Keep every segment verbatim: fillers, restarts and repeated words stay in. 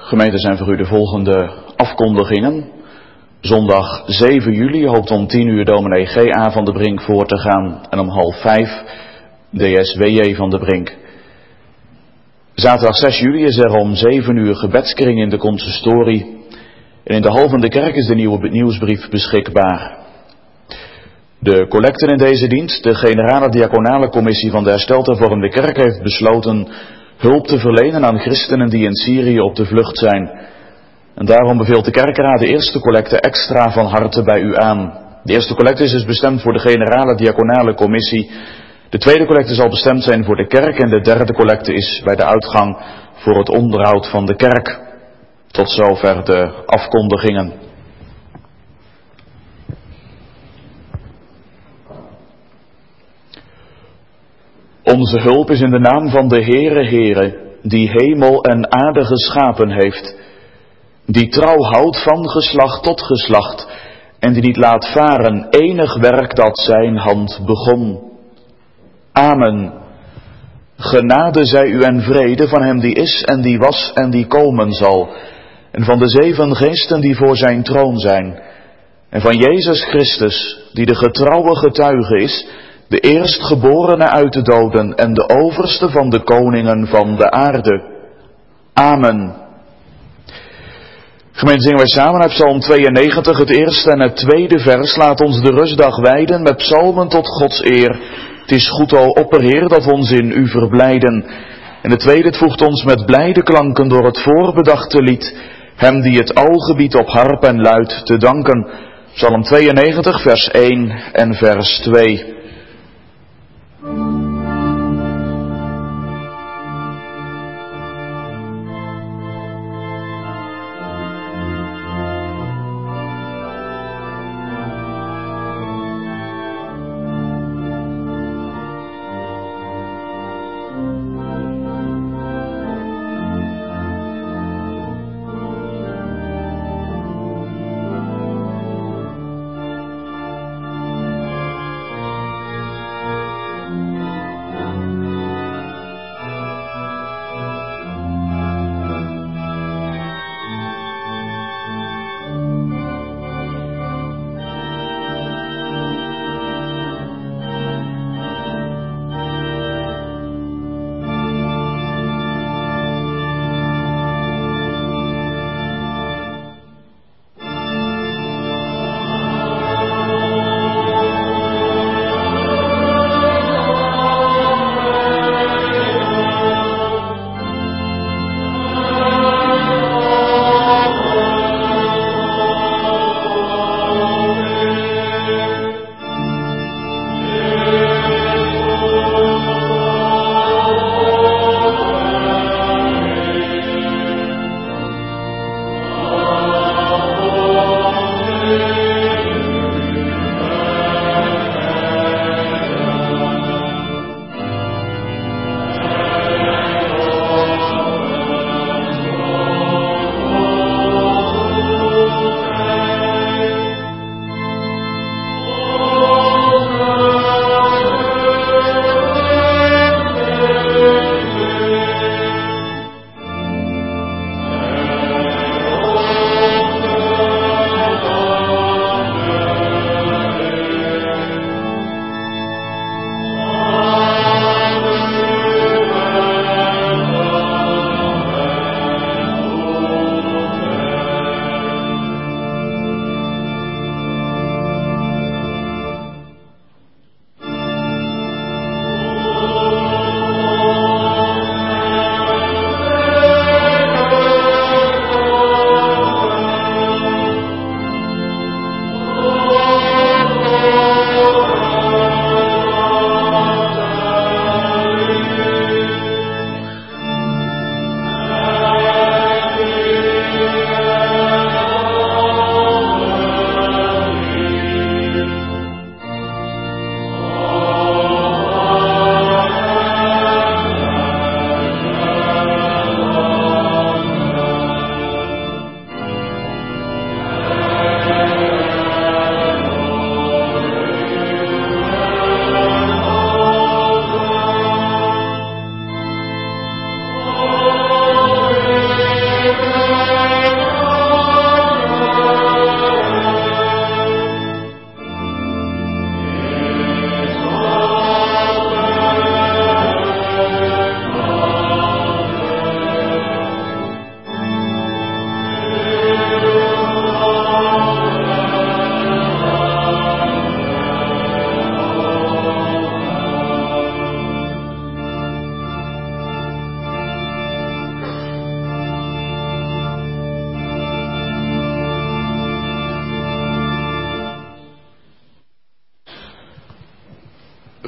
Gemeente, zijn voor u de volgende afkondigingen. Zondag zeven juli hoopt om tien uur dominee G A van de Brink voor te gaan en om half vijf D S W J van de Brink. Zaterdag zes juli is er om zeven uur gebedskring in de consistorie. En in de hal van de kerk is de nieuwe nieuwsbrief beschikbaar. De collecten in deze dienst, de generale diaconale commissie van de Hersteld Hervormde Kerk heeft besloten hulp te verlenen aan christenen die in Syrië op de vlucht zijn. En daarom beveelt de kerkraad de eerste collecte extra van harte bij u aan. De eerste collecte is dus bestemd voor de generale diaconale commissie. De tweede collecte zal bestemd zijn voor de kerk en de derde collecte is bij de uitgang voor het onderhoud van de kerk. Tot zover de afkondigingen. Onze hulp is in de naam van de Heere Heere, die hemel en aarde geschapen heeft, die trouw houdt van geslacht tot geslacht en die niet laat varen enig werk dat zijn hand begon. Amen. Genade zij u en vrede van hem die is en die was en die komen zal, en van de zeven geesten die voor zijn troon zijn, en van Jezus Christus, die de getrouwe getuige is, de eerstgeborene uit de doden en de overste van de koningen van de aarde. Amen. Gemeente, zingen wij samen uit Psalm tweeënnegentig, het eerste en het tweede vers. Laat ons de rustdag wijden met psalmen tot Gods eer. Het is goed, o Opperheer, dat we ons in u verblijden. En het tweede, het voegt ons met blijde klanken door het voorbedachte lied, hem die het al gebiedt op harp en luid te danken. Psalm tweeënnegentig, vers één en vers twee.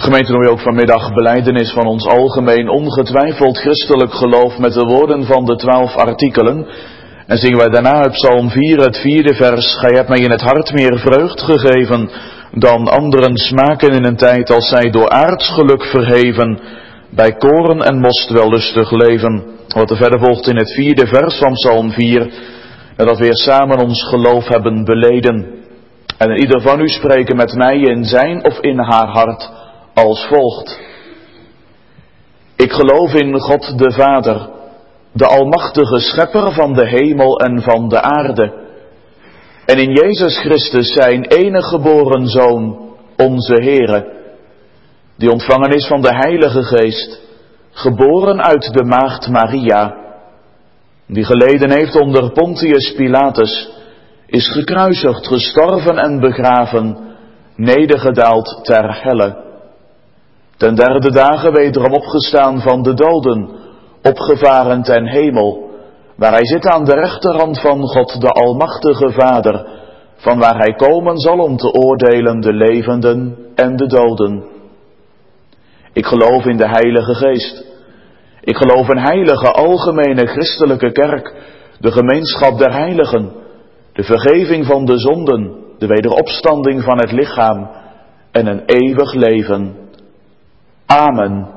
Gemeente, doen we ook vanmiddag belijdenis van ons algemeen ongetwijfeld christelijk geloof met de woorden van de twaalf artikelen. En zingen wij daarna uit Psalm vier, het vierde vers. Gij hebt mij in het hart meer vreugd gegeven dan anderen smaken in een tijd als zij door aards geluk verheven, bij koren en most wellustig leven. Wat er verder volgt in het vierde vers van Psalm vier, dat we weer samen ons geloof hebben beleden. En ieder van u spreken met mij in zijn of in haar hart als volgt. Ik geloof in God de Vader, de almachtige schepper van de hemel en van de aarde. En in Jezus Christus zijn enige geboren Zoon, onze Heere, die ontvangen is van de Heilige Geest, geboren uit de maagd Maria, die geleden heeft onder Pontius Pilatus, is gekruisigd, gestorven en begraven, nedergedaald ter helle. Ten derde dagen wederom opgestaan van de doden, opgevaren ten hemel, waar hij zit aan de rechterhand van God de Almachtige Vader, van waar hij komen zal om te oordelen de levenden en de doden. Ik geloof in de Heilige Geest. Ik geloof in heilige algemene christelijke kerk, de gemeenschap der heiligen, de vergeving van de zonden, de wederopstanding van het lichaam en een eeuwig leven. Amen.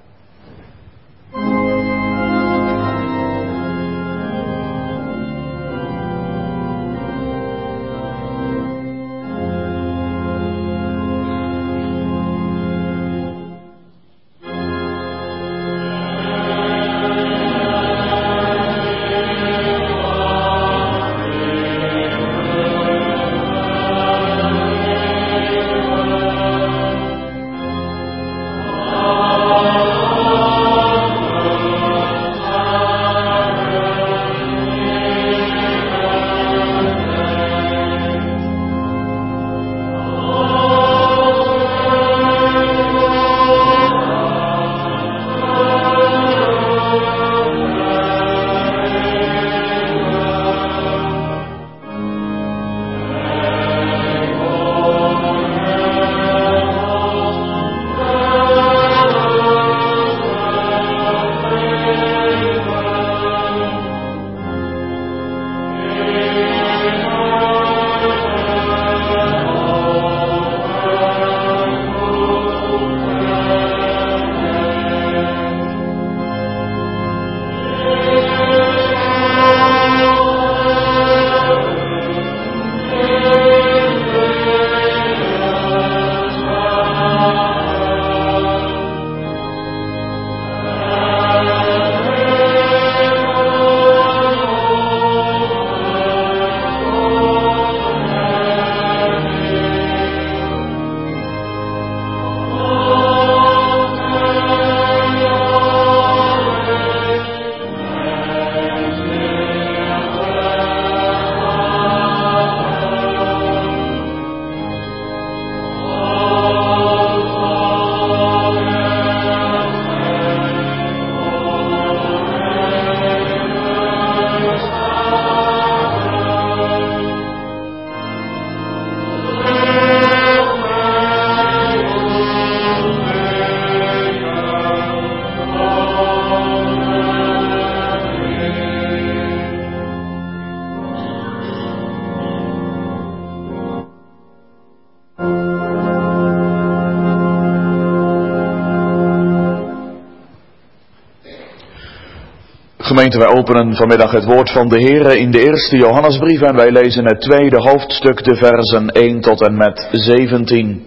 Gemeente, wij openen vanmiddag het woord van de Heere in de eerste Johannesbrief en wij lezen het tweede hoofdstuk, de versen één tot en met zeventien.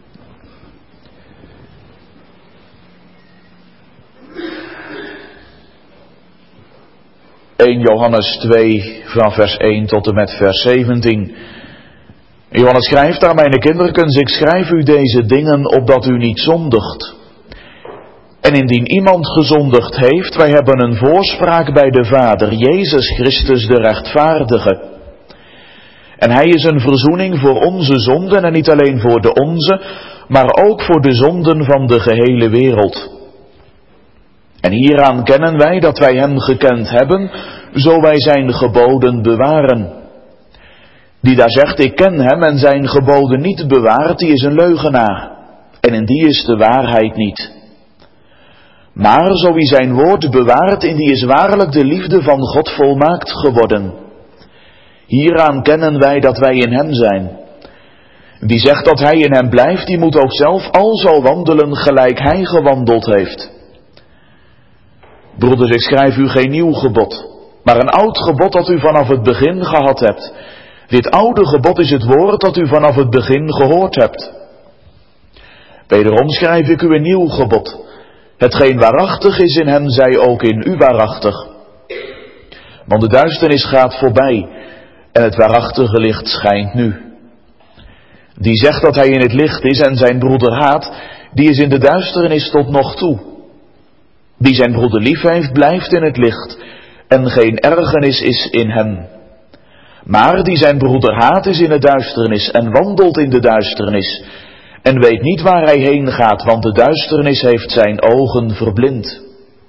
eerste Johannes twee van vers één tot en met vers zeventien. Johannes schrijft daar: Mijn kinderkens, ik schrijf u deze dingen opdat u niet zondigt. En indien iemand gezondigd heeft, wij hebben een voorspraak bij de Vader, Jezus Christus de rechtvaardige. En hij is een verzoening voor onze zonden, en niet alleen voor de onze, maar ook voor de zonden van de gehele wereld. En hieraan kennen wij dat wij hem gekend hebben, zo wij zijn geboden bewaren. Die daar zegt, ik ken hem en zijn geboden niet bewaart, die is een leugenaar. en in die is de waarheid niet. Maar zo wie zijn woord bewaart, in die is waarlijk de liefde van God volmaakt geworden. Hieraan kennen wij dat wij in hem zijn. Wie zegt dat hij in hem blijft, die moet ook zelf al zo wandelen gelijk hij gewandeld heeft. Broeders, ik schrijf u geen nieuw gebod, maar een oud gebod dat u vanaf het begin gehad hebt. Dit oude gebod is het woord dat u vanaf het begin gehoord hebt. Wederom schrijf ik u een nieuw gebod. Hetgeen waarachtig is in hem, zij ook in u waarachtig. Want de duisternis gaat voorbij en het waarachtige licht schijnt nu. Die zegt dat hij in het licht is en zijn broeder haat, die is in de duisternis tot nog toe. Die zijn broeder lief heeft, blijft in het licht en geen ergernis is in hem. Maar die zijn broeder haat, is in de duisternis en wandelt in de duisternis en weet niet waar hij heen gaat, want de duisternis heeft zijn ogen verblind.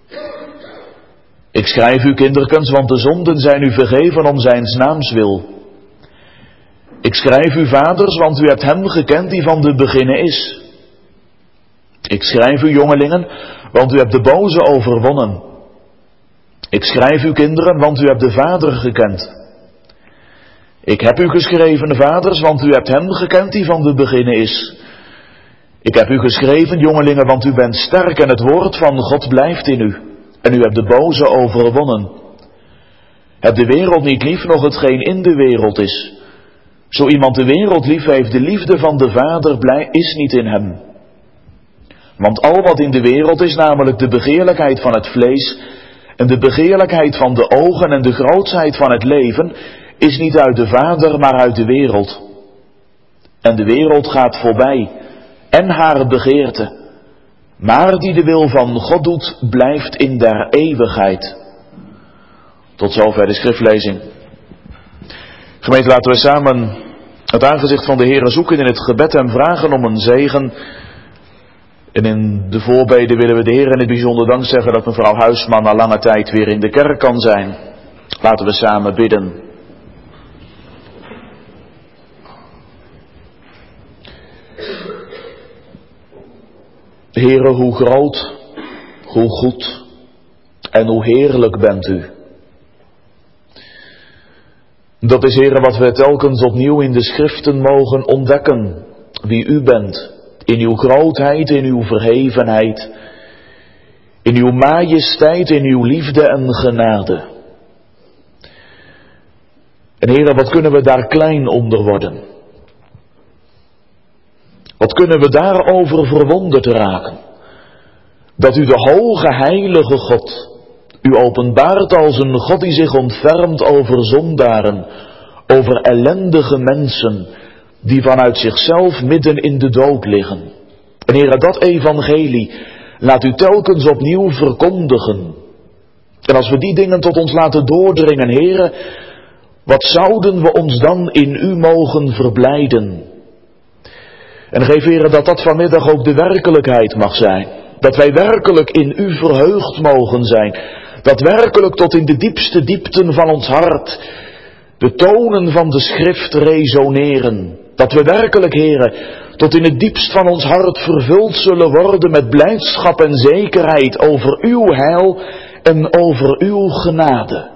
Ik schrijf u, kinderkens, want de zonden zijn u vergeven om zijns naams wil. Ik schrijf u, vaders, want u hebt hem gekend die van de beginnen is. Ik schrijf u, jongelingen, want u hebt de boze overwonnen. Ik schrijf u, kinderen, want u hebt de Vader gekend. Ik heb u geschreven, vaders, want u hebt hem gekend die van de beginnen is. Ik heb u geschreven, jongelingen, want u bent sterk en het woord van God blijft in u. En u hebt de boze overwonnen. Heb de wereld niet lief, nog hetgeen in de wereld is. Zo iemand de wereld lief heeft, de liefde van de Vader blij, is niet in hem. Want al wat in de wereld is, namelijk de begeerlijkheid van het vlees en de begeerlijkheid van de ogen en de grootsheid van het leven, is niet uit de Vader, maar uit de wereld. En de wereld gaat voorbij en haar begeerte. Maar die de wil van God doet, blijft in der eeuwigheid. Tot zover de schriftlezing. Gemeente, laten we samen het aangezicht van de Heere zoeken in het gebed en vragen om een zegen. En in de voorbeden willen we de Heer in het bijzonder dank zeggen dat mevrouw Huisman na lange tijd weer in de kerk kan zijn. Laten we samen bidden. Heere, hoe groot, hoe goed en hoe heerlijk bent u. Dat is, Heere, wat we telkens opnieuw in de schriften mogen ontdekken. Wie u bent, in uw grootheid, in uw verhevenheid, in uw majesteit, in uw liefde en genade. En Heere, wat kunnen we daar klein onder worden? Wat kunnen we daarover verwonderd raken? Dat u de hoge heilige God, u openbaart als een God die zich ontfermt over zondaren, over ellendige mensen, die vanuit zichzelf midden in de dood liggen. En Heere, dat evangelie laat u telkens opnieuw verkondigen. En als we die dingen tot ons laten doordringen, Heere, wat zouden we ons dan in u mogen verblijden? En geef, Heere, dat dat vanmiddag ook de werkelijkheid mag zijn. Dat wij werkelijk in u verheugd mogen zijn. Dat werkelijk tot in de diepste diepten van ons hart de tonen van de schrift resoneren. Dat we werkelijk, Heere, tot in het diepst van ons hart vervuld zullen worden met blijdschap en zekerheid over uw heil en over uw genade.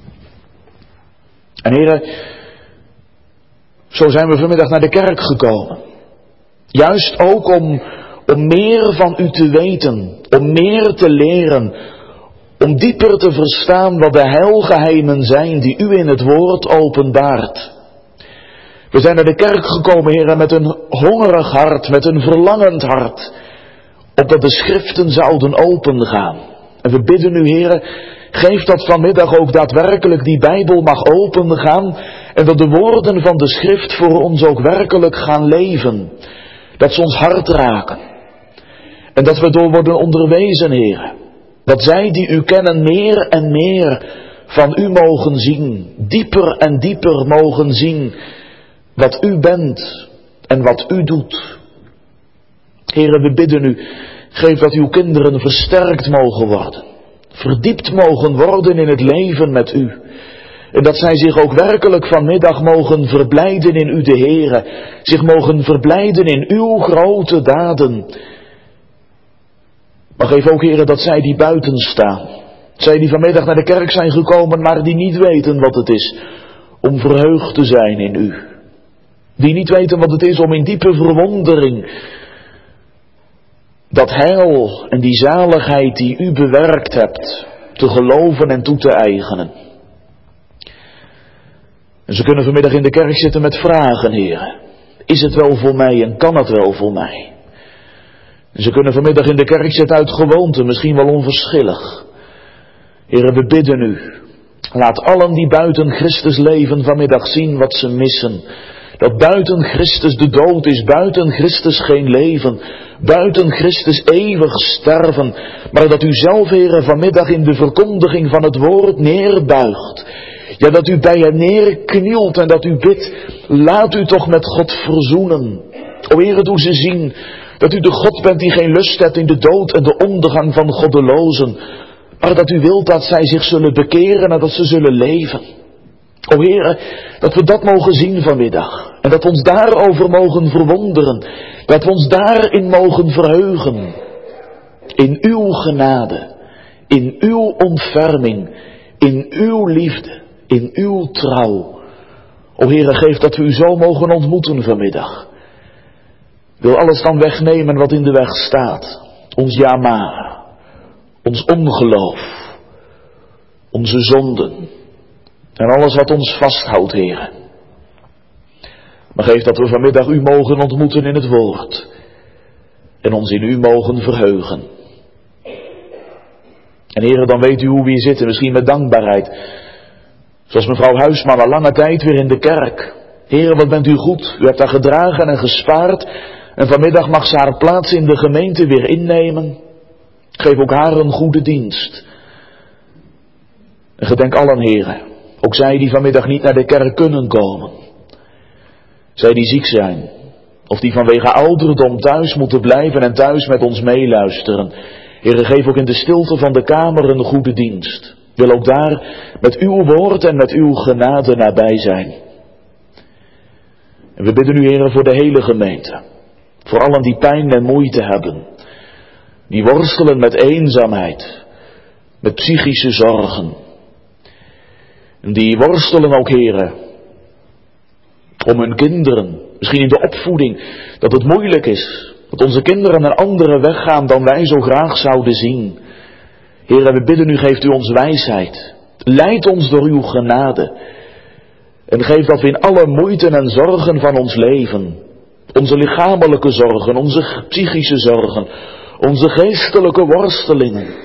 En Heere, zo zijn we vanmiddag naar de kerk gekomen. Juist ook om, om meer van u te weten, om meer te leren, om dieper te verstaan wat de heilgeheimen zijn die u in het woord openbaart. We zijn naar de kerk gekomen, Heere, met een hongerig hart, met een verlangend hart, opdat de schriften zouden opengaan. En we bidden u, Heere, geef dat vanmiddag ook daadwerkelijk die Bijbel mag opengaan en dat de woorden van de schrift voor ons ook werkelijk gaan leven. Dat ze ons hart raken. En dat we door worden onderwezen, Heere. Dat zij die u kennen meer en meer van u mogen zien. Dieper en dieper mogen zien wat u bent en wat u doet. Heere, we bidden u, geef dat uw kinderen versterkt mogen worden. Verdiept mogen worden in het leven met u. En dat zij zich ook werkelijk vanmiddag mogen verblijden in u de Heere. Zich mogen verblijden in uw grote daden. Maar geef ook, Heere, dat zij die buiten staan. Zij die vanmiddag naar de kerk zijn gekomen, maar die niet weten wat het is om verheugd te zijn in u. Die niet weten wat het is om in diepe verwondering dat heil en die zaligheid die u bewerkt hebt te geloven en toe te eigenen. En ze kunnen vanmiddag in de kerk zitten met vragen, Heer. Is het wel voor mij en kan het wel voor mij? En ze kunnen vanmiddag in de kerk zitten uit gewoonte, misschien wel onverschillig. Heer, we bidden u. Laat allen die buiten Christus leven vanmiddag zien wat ze missen. Dat buiten Christus de dood is, buiten Christus geen leven, buiten Christus eeuwig sterven. Maar dat u zelf, Heere, vanmiddag in de verkondiging van het woord neerbuigt. Ja, dat u bij hen neerknielt en dat u bidt, laat u toch met God verzoenen. O Heere, doe ze zien dat u de God bent die geen lust hebt in de dood en de ondergang van goddelozen. Maar dat u wilt dat zij zich zullen bekeren en dat ze zullen leven. O Heere, dat we dat mogen zien vanmiddag. En dat we ons daarover mogen verwonderen. Dat we ons daarin mogen verheugen. In uw genade. In uw ontferming. In uw liefde. In uw trouw. O Heere, geef dat we u zo mogen ontmoeten vanmiddag. Wil alles dan wegnemen wat in de weg staat. Ons ja maar. Ons ongeloof. Onze zonden. En alles wat ons vasthoudt, Heere. Maar geef dat we vanmiddag u mogen ontmoeten in het woord. En ons in u mogen verheugen. En Heere, dan weet u hoe we hier zitten, misschien met dankbaarheid. Zoals mevrouw Huisman al lange tijd weer in de kerk. Heere, wat bent u goed. U hebt haar gedragen en gespaard. En vanmiddag mag ze haar plaats in de gemeente weer innemen. Geef ook haar een goede dienst. En gedenk allen, Heere. Ook zij die vanmiddag niet naar de kerk kunnen komen. Zij die ziek zijn. Of die vanwege ouderdom thuis moeten blijven en thuis met ons meeluisteren. Heere, geef ook in de stilte van de kamer een goede dienst. Wil ook daar met uw woord en met uw genade nabij zijn. En we bidden u, Heere, voor de hele gemeente. Voor allen die pijn en moeite hebben. Die worstelen met eenzaamheid. Met psychische zorgen. En die worstelen ook, Heere, om hun kinderen, misschien in de opvoeding, dat het moeilijk is, dat onze kinderen een andere weg gaan dan wij zo graag zouden zien. Heere, we bidden u, geeft u ons wijsheid, leid ons door uw genade, en geef dat we in alle moeiten en zorgen van ons leven, onze lichamelijke zorgen, onze psychische zorgen, onze geestelijke worstelingen,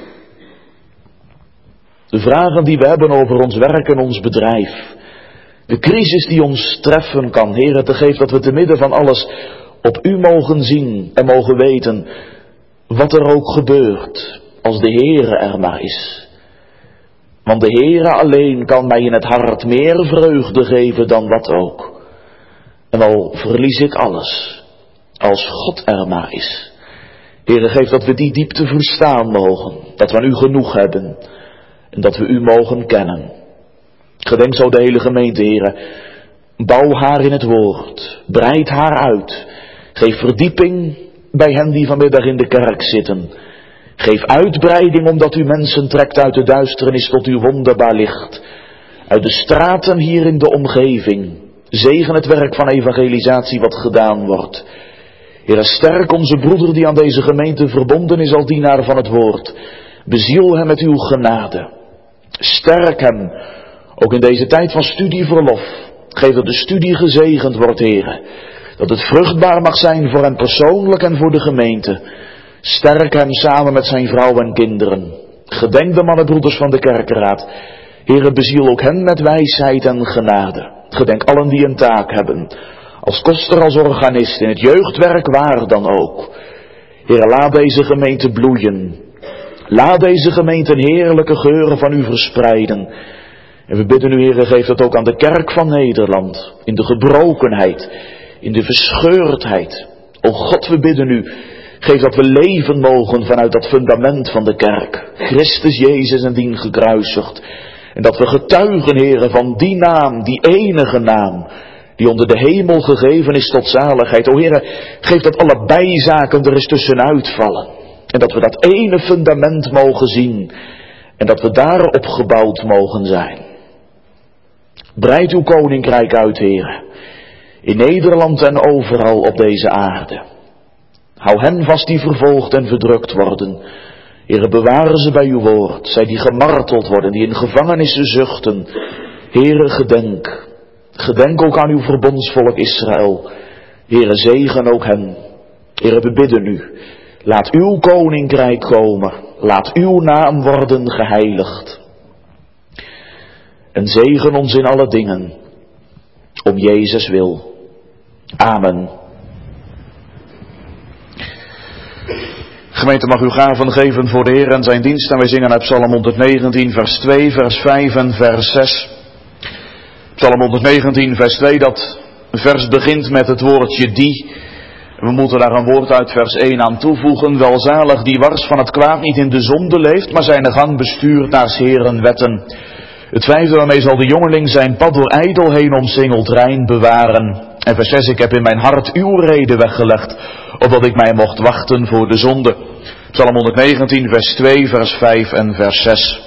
de vragen die we hebben over ons werk en ons bedrijf. De crisis die ons treffen kan, Heere, te geven dat we te midden van alles op u mogen zien en mogen weten wat er ook gebeurt als de Heere er maar is. Want de Heere alleen kan mij in het hart meer vreugde geven dan wat ook. En al verlies ik alles, als God er maar is. Heere, geef dat we die diepte verstaan mogen, dat we aan u genoeg hebben. En dat we u mogen kennen. Gedenk zo de hele gemeente, Heere. Bouw haar in het woord. Breid haar uit. Geef verdieping bij hen die vanmiddag in de kerk zitten. Geef uitbreiding omdat u mensen trekt uit de duisternis tot uw wonderbaar licht. Uit de straten hier in de omgeving. Zegen het werk van evangelisatie wat gedaan wordt. Heere, sterk onze broeder die aan deze gemeente verbonden is als dienaar van het woord. Beziel hem met uw genade. Sterk hem, ook in deze tijd van studieverlof. Geef dat de studie gezegend wordt, Heere. Dat het vruchtbaar mag zijn voor hem persoonlijk en voor de gemeente. Sterk hem samen met zijn vrouw en kinderen. Gedenk de mannenbroeders van de kerkenraad. Heere, beziel ook hen met wijsheid en genade. Gedenk allen die een taak hebben. Als koster, als organist, in het jeugdwerk, waar dan ook. Heere, laat deze gemeente bloeien. Laat deze gemeente een heerlijke geuren van u verspreiden. En we bidden u, Heere, geef dat ook aan de kerk van Nederland. In de gebrokenheid, in de verscheurdheid. O God, we bidden u, geef dat we leven mogen vanuit dat fundament van de kerk. Christus Jezus en dien gekruisigd. En dat we getuigen, Heere, van die naam, die enige naam, die onder de hemel gegeven is tot zaligheid. O Heere, geef dat alle bijzaken er eens tussenuit vallen. En dat we dat ene fundament mogen zien. En dat we daarop gebouwd mogen zijn. Breid uw koninkrijk uit, Heere. In Nederland en overal op deze aarde. Hou hen vast die vervolgd en verdrukt worden. Heere, bewaren ze bij uw woord. Zij die gemarteld worden, die in gevangenissen zuchten. Heere, gedenk. Gedenk ook aan uw verbondsvolk Israël. Heere, zegen ook hen. Heere, we bidden u. Laat uw koninkrijk komen. Laat uw naam worden geheiligd. En zegen ons in alle dingen. Om Jezus wil. Amen. Gemeente, mag u gaven geven voor de Heer en zijn dienst. En wij zingen uit Psalm honderdnegentien, vers twee, vers vijf en vers zes. Psalm honderdnegentien, vers twee, dat vers begint met het woordje die. We moeten daar een woord uit vers één aan toevoegen. Welzalig die wars van het kwaad niet in de zonde leeft, maar zijn gang bestuurt naar 's Heeren wetten. Het vijfde, waarmee zal de jongeling zijn pad door ijdelheden omsingeld rein bewaren. En vers zes, ik heb in mijn hart uw reden weggelegd, opdat ik mij mocht wachten voor de zonde. Psalm honderdnegentien, vers twee, vers vijf en vers zes.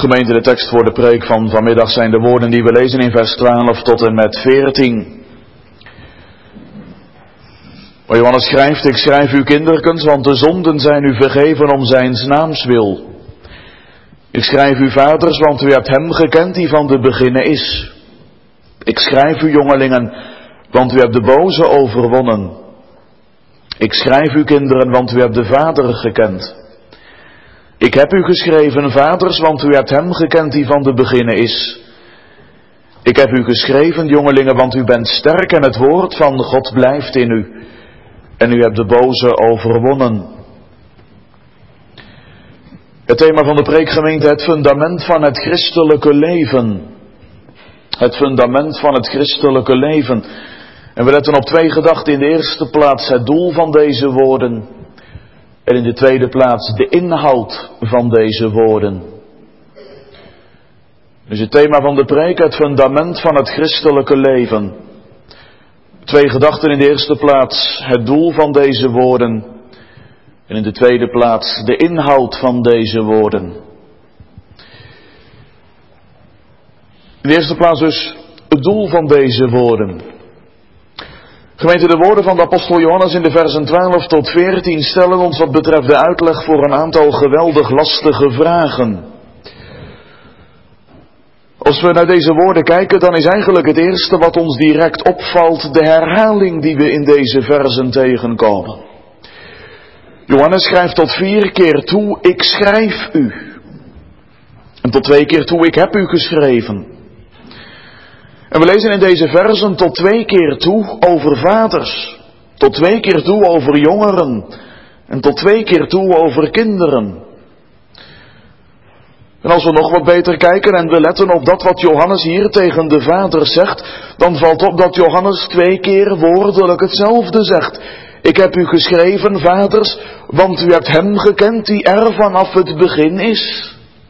Gemeente, de tekst voor de preek van vanmiddag zijn de woorden die we lezen in vers twaalf tot en met veertien. Waar Johannes schrijft, ik schrijf u kinderkens, want de zonden zijn u vergeven om zijns naams wil. Ik schrijf u vaders, want u hebt hem gekend die van de beginnen is. Ik schrijf u jongelingen, want u hebt de boze overwonnen. Ik schrijf u kinderen, want u hebt de Vader gekend. Ik heb u geschreven, vaders, want u hebt hem gekend die van de beginnen is. Ik heb u geschreven, jongelingen, want u bent sterk en het woord van God blijft in u. En u hebt de boze overwonnen. Het thema van de preekgemeente, het fundament van het christelijke leven. Het fundament van het christelijke leven. En we letten op twee gedachten. In de eerste plaats het doel van deze woorden. En in de tweede plaats de inhoud van deze woorden. Dus het thema van de preek, het fundament van het christelijke leven. Twee gedachten. In de eerste plaats het doel van deze woorden. En in de tweede plaats de inhoud van deze woorden. In de eerste plaats dus het doel van deze woorden. Gemeente, de woorden van de apostel Johannes in de versen twaalf tot veertien stellen ons wat betreft de uitleg voor een aantal geweldig lastige vragen. Als we naar deze woorden kijken, dan is eigenlijk het eerste wat ons direct opvalt de herhaling die we in deze versen tegenkomen. Johannes schrijft tot vier keer toe, ik schrijf u. En tot twee keer toe, ik heb u geschreven. En we lezen in deze versen tot twee keer toe over vaders. Tot twee keer toe over jongeren. En tot twee keer toe over kinderen. En als we nog wat beter kijken en we letten op dat wat Johannes hier tegen de vaders zegt, dan valt op dat Johannes twee keer woordelijk hetzelfde zegt. Ik heb u geschreven, vaders, want u hebt hem gekend die er vanaf het begin is.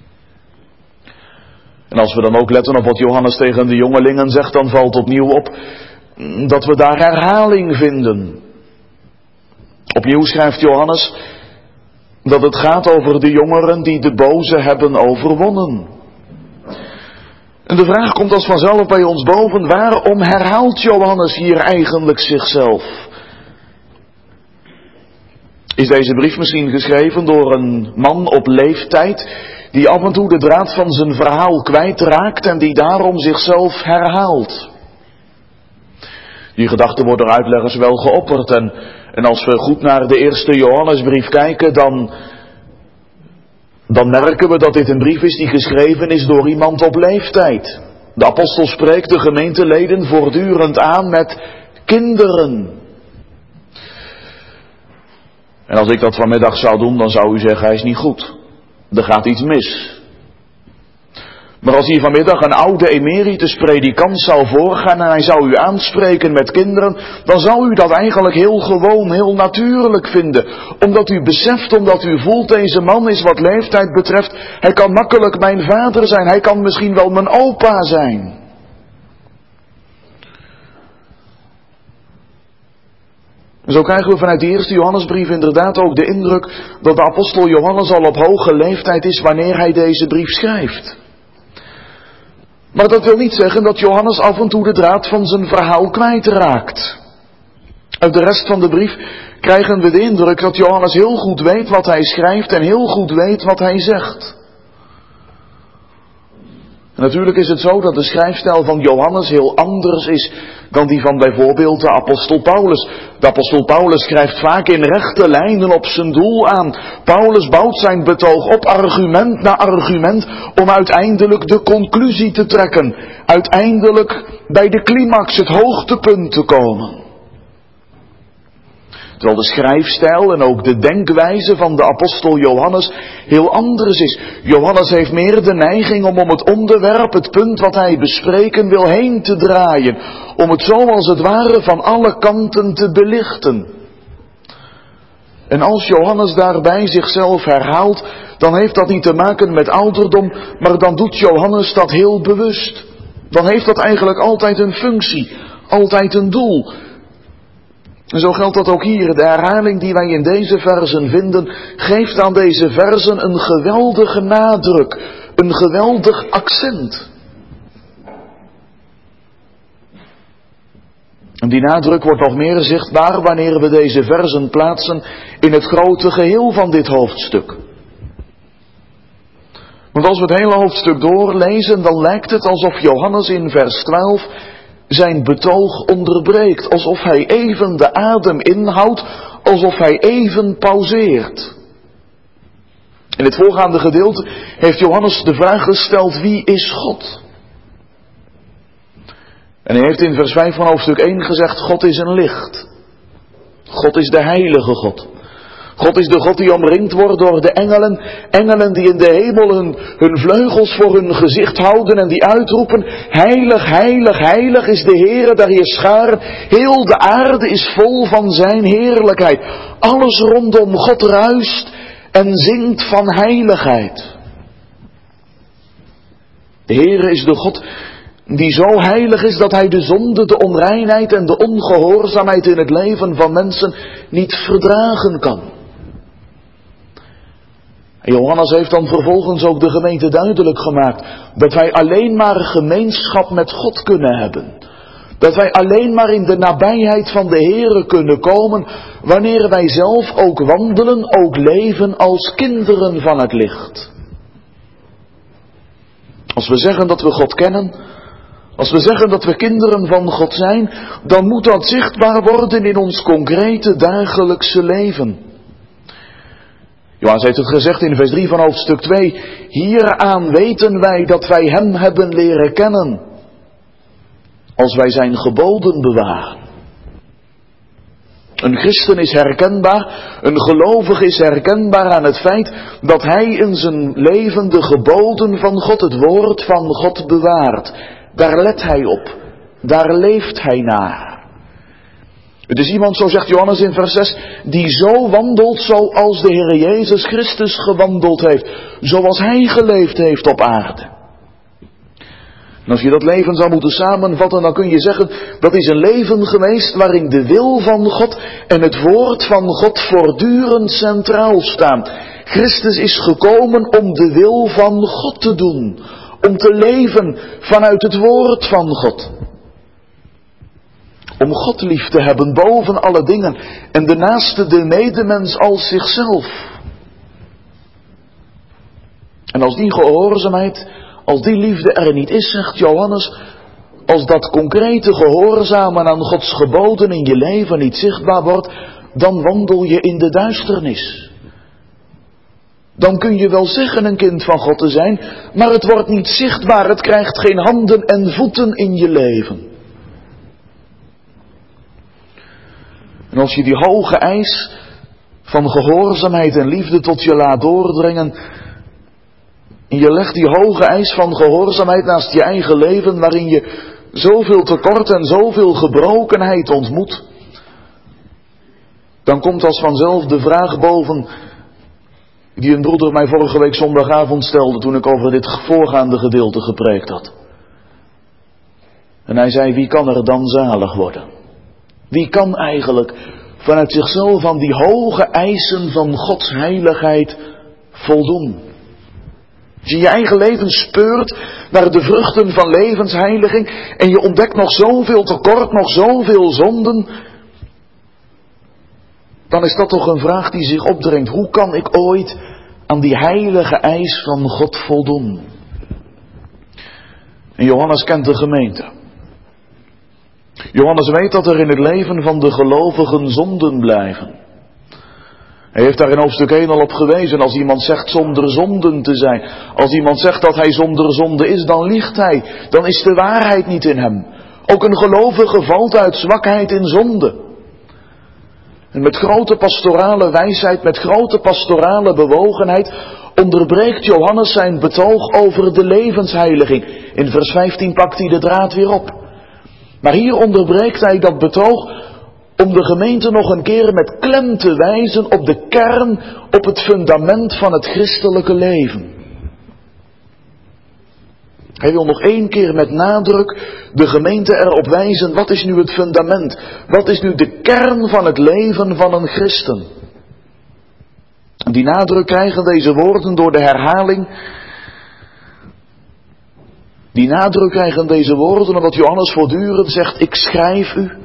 En als we dan ook letten op wat Johannes tegen de jongelingen zegt, dan valt opnieuw op dat we daar herhaling vinden. Opnieuw schrijft Johannes dat het gaat over de jongeren die de boze hebben overwonnen. En de vraag komt als vanzelf bij ons boven, waarom herhaalt Johannes hier eigenlijk zichzelf? Is deze brief misschien geschreven door een man op leeftijd die af en toe de draad van zijn verhaal kwijtraakt en die daarom zichzelf herhaalt? Die gedachte wordt door uitleggers wel geopperd en, en als we goed naar de eerste Johannesbrief kijken, dan, dan merken we dat dit een brief is die geschreven is door iemand op leeftijd. De apostel spreekt de gemeenteleden voortdurend aan met kinderen. En als ik dat vanmiddag zou doen, dan zou u zeggen, hij is niet goed. Er gaat iets mis. Maar als hier vanmiddag een oude emeritus predikant zou voorgaan en hij zou u aanspreken met kinderen, dan zou u dat eigenlijk heel gewoon, heel natuurlijk vinden. Omdat u beseft, omdat u voelt, deze man is wat leeftijd betreft, hij kan makkelijk mijn vader zijn, hij kan misschien wel mijn opa zijn. Zo krijgen we vanuit de eerste Johannesbrief inderdaad ook de indruk dat de apostel Johannes al op hoge leeftijd is wanneer hij deze brief schrijft. Maar dat wil niet zeggen dat Johannes af en toe de draad van zijn verhaal kwijtraakt. Uit de rest van de brief krijgen we de indruk dat Johannes heel goed weet wat hij schrijft en heel goed weet wat hij zegt. En natuurlijk is het zo dat de schrijfstijl van Johannes heel anders is dan die van bijvoorbeeld de apostel Paulus. De apostel Paulus schrijft vaak in rechte lijnen op zijn doel aan. Paulus bouwt zijn betoog op argument na argument om uiteindelijk de conclusie te trekken. Uiteindelijk bij de climax, het hoogtepunt te komen. Terwijl de schrijfstijl en ook de denkwijze van de apostel Johannes heel anders is. Johannes heeft meer de neiging om om het onderwerp, het punt wat hij bespreken wil, heen te draaien. Om het zo als het ware van alle kanten te belichten. En als Johannes daarbij zichzelf herhaalt, dan heeft dat niet te maken met ouderdom, maar dan doet Johannes dat heel bewust. Dan heeft dat eigenlijk altijd een functie, altijd een doel. En zo geldt dat ook hier. De herhaling die wij in deze versen vinden, geeft aan deze versen een geweldige nadruk. een geweldig accent. En die nadruk wordt nog meer zichtbaar wanneer we deze versen plaatsen in het grote geheel van dit hoofdstuk. Want als we het hele hoofdstuk doorlezen, dan lijkt het alsof Johannes in vers twaalf zijn betoog onderbreekt. Alsof hij even de adem inhoudt, alsof hij even pauzeert. In het voorgaande gedeelte heeft Johannes de vraag gesteld: wie is God? En hij heeft in vers vijf van hoofdstuk één gezegd: God is een licht. God is de heilige God. God is de God die omringd wordt door de engelen. Engelen die in de hemel hun, hun vleugels voor hun gezicht houden en die uitroepen: heilig, heilig, heilig is de Heere der Heerscharen. Heel de aarde is vol van zijn heerlijkheid. Alles rondom God ruist en zingt van heiligheid. De Heere is de God die zo heilig is dat hij de zonde, de onreinheid en de ongehoorzaamheid in het leven van mensen niet verdragen kan. En Johannes heeft dan vervolgens ook de gemeente duidelijk gemaakt dat wij alleen maar gemeenschap met God kunnen hebben. Dat wij alleen maar in de nabijheid van de Heere kunnen komen wanneer wij zelf ook wandelen, ook leven als kinderen van het licht. Als we zeggen dat we God kennen, als we zeggen dat we kinderen van God zijn, dan moet dat zichtbaar worden in ons concrete dagelijkse leven. Johannes heeft het gezegd in vers drie van hoofdstuk twee. Hieraan weten wij dat wij hem hebben leren kennen, als wij zijn geboden bewaren. Een christen is herkenbaar, een gelovige is herkenbaar aan het feit dat hij in zijn leven de geboden van God, het woord van God bewaart. Daar let hij op, daar leeft hij naar. Het is iemand, zo zegt Johannes in vers zes, die zo wandelt zoals de Heer Jezus Christus gewandeld heeft, zoals hij geleefd heeft op aarde. En als je dat leven zou moeten samenvatten, dan kun je zeggen, dat is een leven geweest waarin de wil van God en het woord van God voortdurend centraal staan. Christus is gekomen om de wil van God te doen, om te leven vanuit het woord van God. Om God lief te hebben boven alle dingen en de naaste, de medemens als zichzelf. En als die gehoorzaamheid, als die liefde er niet is, zegt Johannes, als dat concrete gehoorzamen aan Gods geboden in je leven niet zichtbaar wordt, dan wandel je in de duisternis. Dan kun je wel zeggen een kind van God te zijn, maar het wordt niet zichtbaar, het krijgt geen handen en voeten in je leven. En als je die hoge eis van gehoorzaamheid en liefde tot je laat doordringen, en je legt die hoge eis van gehoorzaamheid naast je eigen leven, waarin je zoveel tekort en zoveel gebrokenheid ontmoet, dan komt als vanzelf de vraag boven die een broeder mij vorige week zondagavond stelde toen ik over dit voorgaande gedeelte gepreekt had. En hij zei: wie kan er dan zalig worden? Wie kan eigenlijk vanuit zichzelf aan die hoge eisen van Gods heiligheid voldoen? Als je je eigen leven speurt naar de vruchten van levensheiliging en je ontdekt nog zoveel tekort, nog zoveel zonden, dan is dat toch een vraag die zich opdringt. Hoe kan ik ooit aan die heilige eis van God voldoen? En Johannes kent de gemeente. Johannes weet dat er in het leven van de gelovigen zonden blijven. Hij heeft daar in hoofdstuk één al op gewezen. Als iemand zegt zonder zonden te zijn, als iemand zegt dat hij zonder zonde is, dan liegt hij. Dan is de waarheid niet in hem. Ook een gelovige valt uit zwakheid in zonde. En met grote pastorale wijsheid, met grote pastorale bewogenheid onderbreekt Johannes zijn betoog over de levensheiliging. In vers vijftien pakt hij de draad weer op. Maar hier onderbreekt hij dat betoog om de gemeente nog een keer met klem te wijzen op de kern, op het fundament van het christelijke leven. Hij wil nog één keer met nadruk de gemeente erop wijzen, wat is nu het fundament? Wat is nu de kern van het leven van een christen? Die nadruk krijgen deze woorden door de herhaling die nadruk krijgen deze woorden, omdat Johannes voortdurend zegt, ik schrijf u.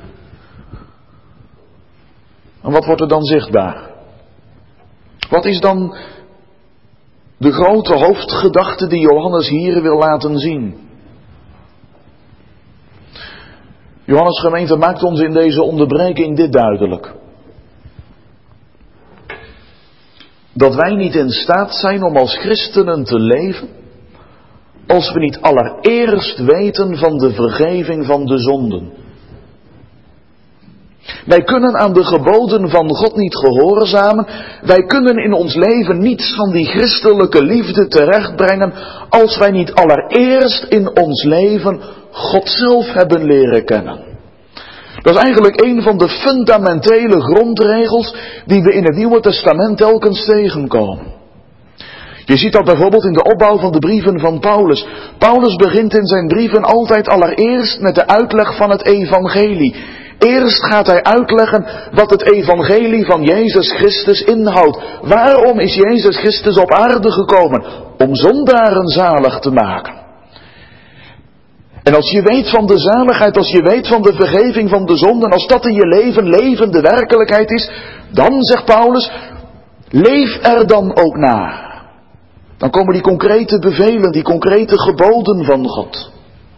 En wat wordt er dan zichtbaar? Wat is dan de grote hoofdgedachte die Johannes hier wil laten zien? Johannes gemeente maakt ons in deze onderbreking dit duidelijk. Dat wij niet in staat zijn om als christenen te leven, als we niet allereerst weten van de vergeving van de zonden. Wij kunnen aan de geboden van God niet gehoorzamen. Wij kunnen in ons leven niets van die christelijke liefde terechtbrengen als wij niet allereerst in ons leven God zelf hebben leren kennen. Dat is eigenlijk een van de fundamentele grondregels die we in het Nieuwe Testament telkens tegenkomen. Je ziet dat bijvoorbeeld in de opbouw van de brieven van Paulus. Paulus begint in zijn brieven altijd allereerst met de uitleg van het evangelie. Eerst gaat hij uitleggen wat het evangelie van Jezus Christus inhoudt. Waarom is Jezus Christus op aarde gekomen? Om zondaren zalig te maken. En als je weet van de zaligheid, als je weet van de vergeving van de zonden, als dat in je leven levende werkelijkheid is, dan, zegt Paulus, leef er dan ook naar. Dan komen die concrete bevelen, die concrete geboden van God.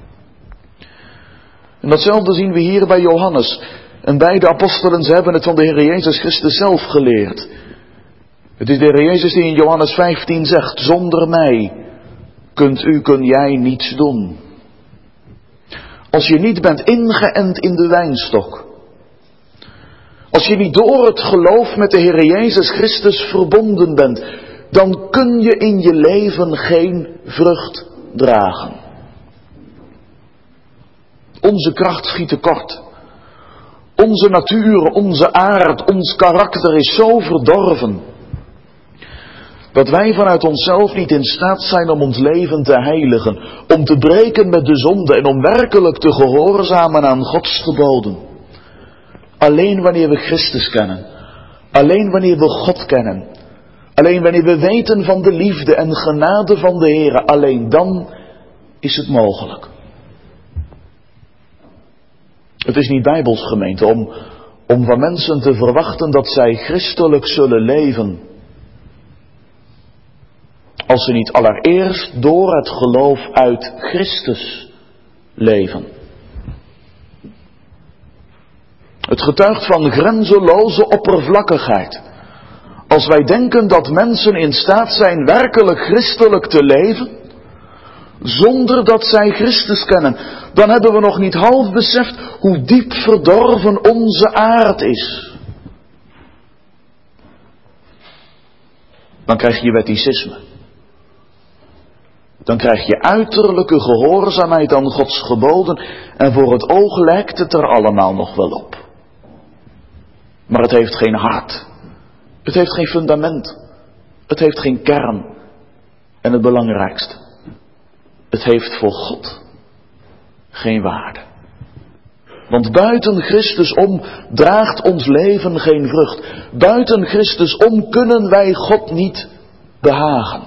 En datzelfde zien we hier bij Johannes. En beide apostelen, ze hebben het van de Heer Jezus Christus zelf geleerd. Het is de Heer Jezus die in Johannes vijftien zegt, zonder mij kunt u, kun jij niets doen. Als je niet bent ingeënt in de wijnstok. Als je niet door het geloof met de Heer Jezus Christus verbonden bent, dan kun je in je leven geen vrucht dragen. Onze kracht schiet tekort. Onze natuur, onze aard, ons karakter is zo verdorven, dat wij vanuit onszelf niet in staat zijn om ons leven te heiligen, om te breken met de zonde en om werkelijk te gehoorzamen aan Gods geboden. Alleen wanneer we Christus kennen, alleen wanneer we God kennen, alleen wanneer we weten van de liefde en genade van de Heer, alleen dan is het mogelijk. Het is niet bijbels, gemeente, om, om van mensen te verwachten dat zij christelijk zullen leven, als ze niet allereerst door het geloof uit Christus leven. Het getuigt van grenzeloze oppervlakkigheid. Als wij denken dat mensen in staat zijn werkelijk christelijk te leven, zonder dat zij Christus kennen, dan hebben we nog niet half beseft hoe diep verdorven onze aard is. Dan krijg je wetticisme. Dan krijg je uiterlijke gehoorzaamheid aan Gods geboden en voor het oog lijkt het er allemaal nog wel op. Maar het heeft geen hart. Het heeft geen fundament. Het heeft geen kern. En het belangrijkste, het heeft voor God geen waarde. Want buiten Christus om draagt ons leven geen vrucht. Buiten Christus om kunnen wij God niet behagen.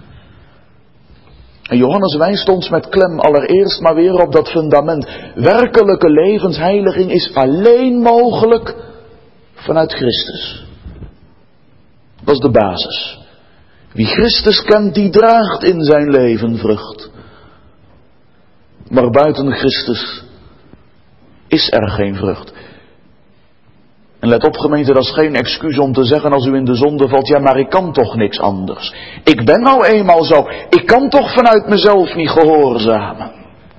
En Johannes wijst ons met klem allereerst maar weer op dat fundament. Werkelijke levensheiliging is alleen mogelijk vanuit Christus. Dat is de basis. Wie Christus kent, die draagt in zijn leven vrucht. Maar buiten Christus is er geen vrucht. En let op, gemeente, dat is geen excuus om te zeggen als u in de zonde valt, ja, maar ik kan toch niks anders. Ik ben nou eenmaal zo. Ik kan toch vanuit mezelf niet gehoorzamen.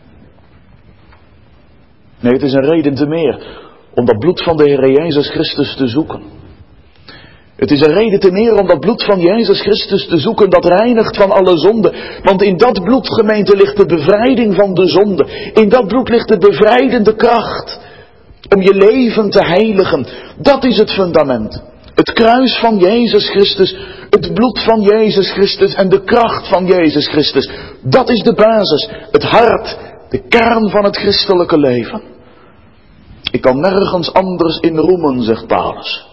Nee, het is een reden te meer om dat bloed van de Heer Jezus Christus te zoeken. Het is een reden te meer om dat bloed van Jezus Christus te zoeken, dat reinigt van alle zonde. Want in dat bloed, gemeente, ligt de bevrijding van de zonde. In dat bloed ligt de bevrijdende kracht om je leven te heiligen. Dat is het fundament. Het kruis van Jezus Christus, het bloed van Jezus Christus en de kracht van Jezus Christus. Dat is de basis, het hart, de kern van het christelijke leven. Ik kan nergens anders in roemen, zegt Paulus,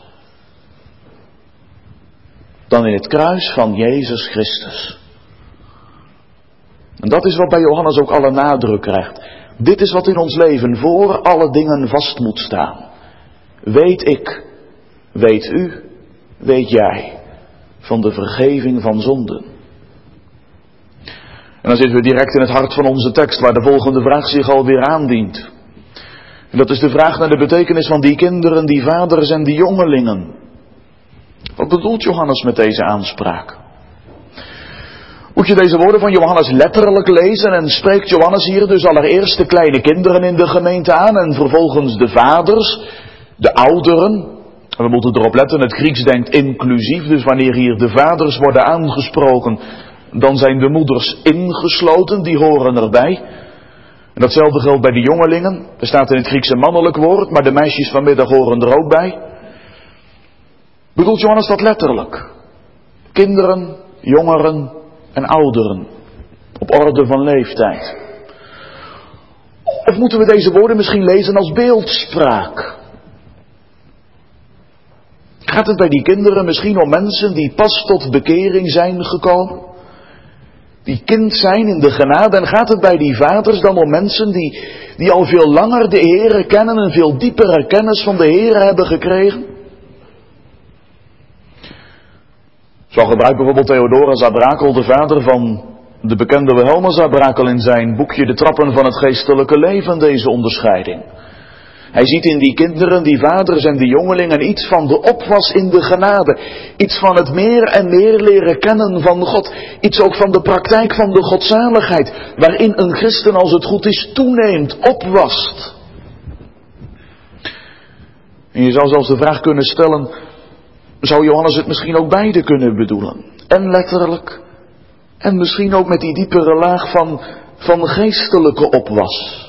dan in het kruis van Jezus Christus. En En dat is wat bij Johannes ook alle nadruk krijgt. Dit is wat in ons leven voor alle dingen vast moet staan. Weet ik, weet u, weet jij van de vergeving van zonden. En dan zitten we direct in het hart van onze tekst, waar de volgende vraag zich alweer aandient. En dat is de vraag naar de betekenis van die kinderen, die vaders en die jongelingen. Wat bedoelt Johannes met deze aanspraak? Moet je deze woorden van Johannes letterlijk lezen en spreekt Johannes hier dus allereerst de kleine kinderen in de gemeente aan en vervolgens de vaders, de ouderen. En we moeten erop letten, het Grieks denkt inclusief, dus wanneer hier de vaders worden aangesproken, dan zijn de moeders ingesloten, die horen erbij. En datzelfde geldt bij de jongelingen. Er staat in het Grieks een mannelijk woord, maar de meisjes vanmiddag horen er ook bij. Bedoelt Johannes dat letterlijk? Kinderen, jongeren en ouderen. Op orde van leeftijd. Of moeten we deze woorden misschien lezen als beeldspraak? Gaat het bij die kinderen misschien om mensen die pas tot bekering zijn gekomen? Die kind zijn in de genade. En gaat het bij die vaders dan om mensen die, die al veel langer de Heere kennen, een veel diepere kennis van de Heere hebben gekregen? Zo gebruikt bijvoorbeeld Theodorus Abrakel, de vader van de bekende Wilhelmus Abrakel, in zijn boekje De Trappen van het Geestelijke Leven deze onderscheiding. Hij ziet in die kinderen, die vaders en die jongelingen iets van de opwas in de genade. Iets van het meer en meer leren kennen van God. Iets ook van de praktijk van de godzaligheid. Waarin een christen, als het goed is, toeneemt, opwast. En je zou zelfs de vraag kunnen stellen, zou Johannes het misschien ook beide kunnen bedoelen? En letterlijk, en misschien ook met die diepere laag van, van geestelijke opwas.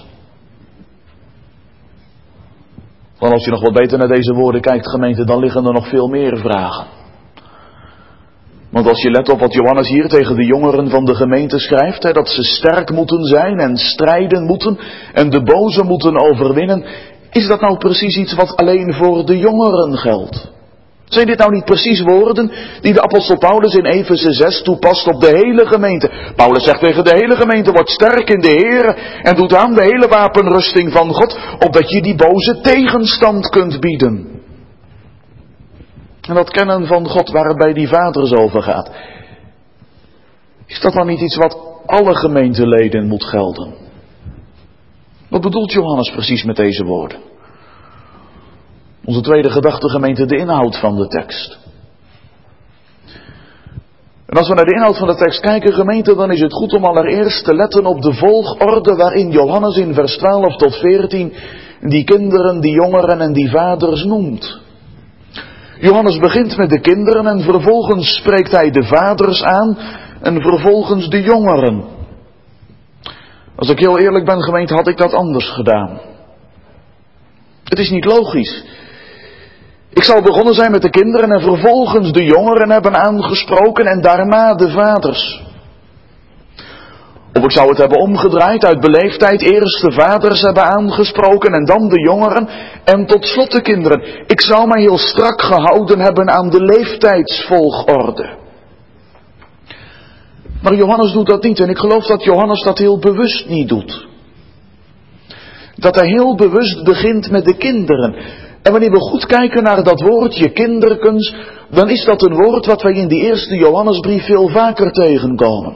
Want als je nog wat beter naar deze woorden kijkt, gemeente, dan liggen er nog veel meer vragen. Want als je let op wat Johannes hier tegen de jongeren van de gemeente schrijft, hè, dat ze sterk moeten zijn en strijden moeten en de boze moeten overwinnen, is dat nou precies iets wat alleen voor de jongeren geldt? Zijn dit nou niet precies woorden die de apostel Paulus in Efeze zes toepast op de hele gemeente? Paulus zegt tegen de hele gemeente, word sterk in de Heer en doet aan de hele wapenrusting van God, opdat je die boze tegenstand kunt bieden. En dat kennen van God waar het bij die vaders over gaat. Is dat dan niet iets wat alle gemeenteleden moet gelden? Wat bedoelt Johannes precies met deze woorden? Onze tweede gedachte, gemeente, de inhoud van de tekst. En als we naar de inhoud van de tekst kijken, gemeente, dan is het goed om allereerst te letten op de volgorde waarin Johannes in vers twaalf tot veertien die kinderen, die jongeren en die vaders noemt. Johannes begint met de kinderen en vervolgens spreekt hij de vaders aan en vervolgens de jongeren. Als ik heel eerlijk ben, gemeente, had ik dat anders gedaan. Het is niet logisch. Ik zou begonnen zijn met de kinderen en vervolgens de jongeren hebben aangesproken en daarna de vaders. Of ik zou het hebben omgedraaid, uit beleefdheid eerst de vaders hebben aangesproken en dan de jongeren en tot slot de kinderen. Ik zou mij heel strak gehouden hebben aan de leeftijdsvolgorde. Maar Johannes doet dat niet en ik geloof dat Johannes dat heel bewust niet doet. Dat hij heel bewust begint met de kinderen. En wanneer we goed kijken naar dat woordje kinderkens, dan is dat een woord wat wij in die eerste Johannesbrief veel vaker tegenkomen.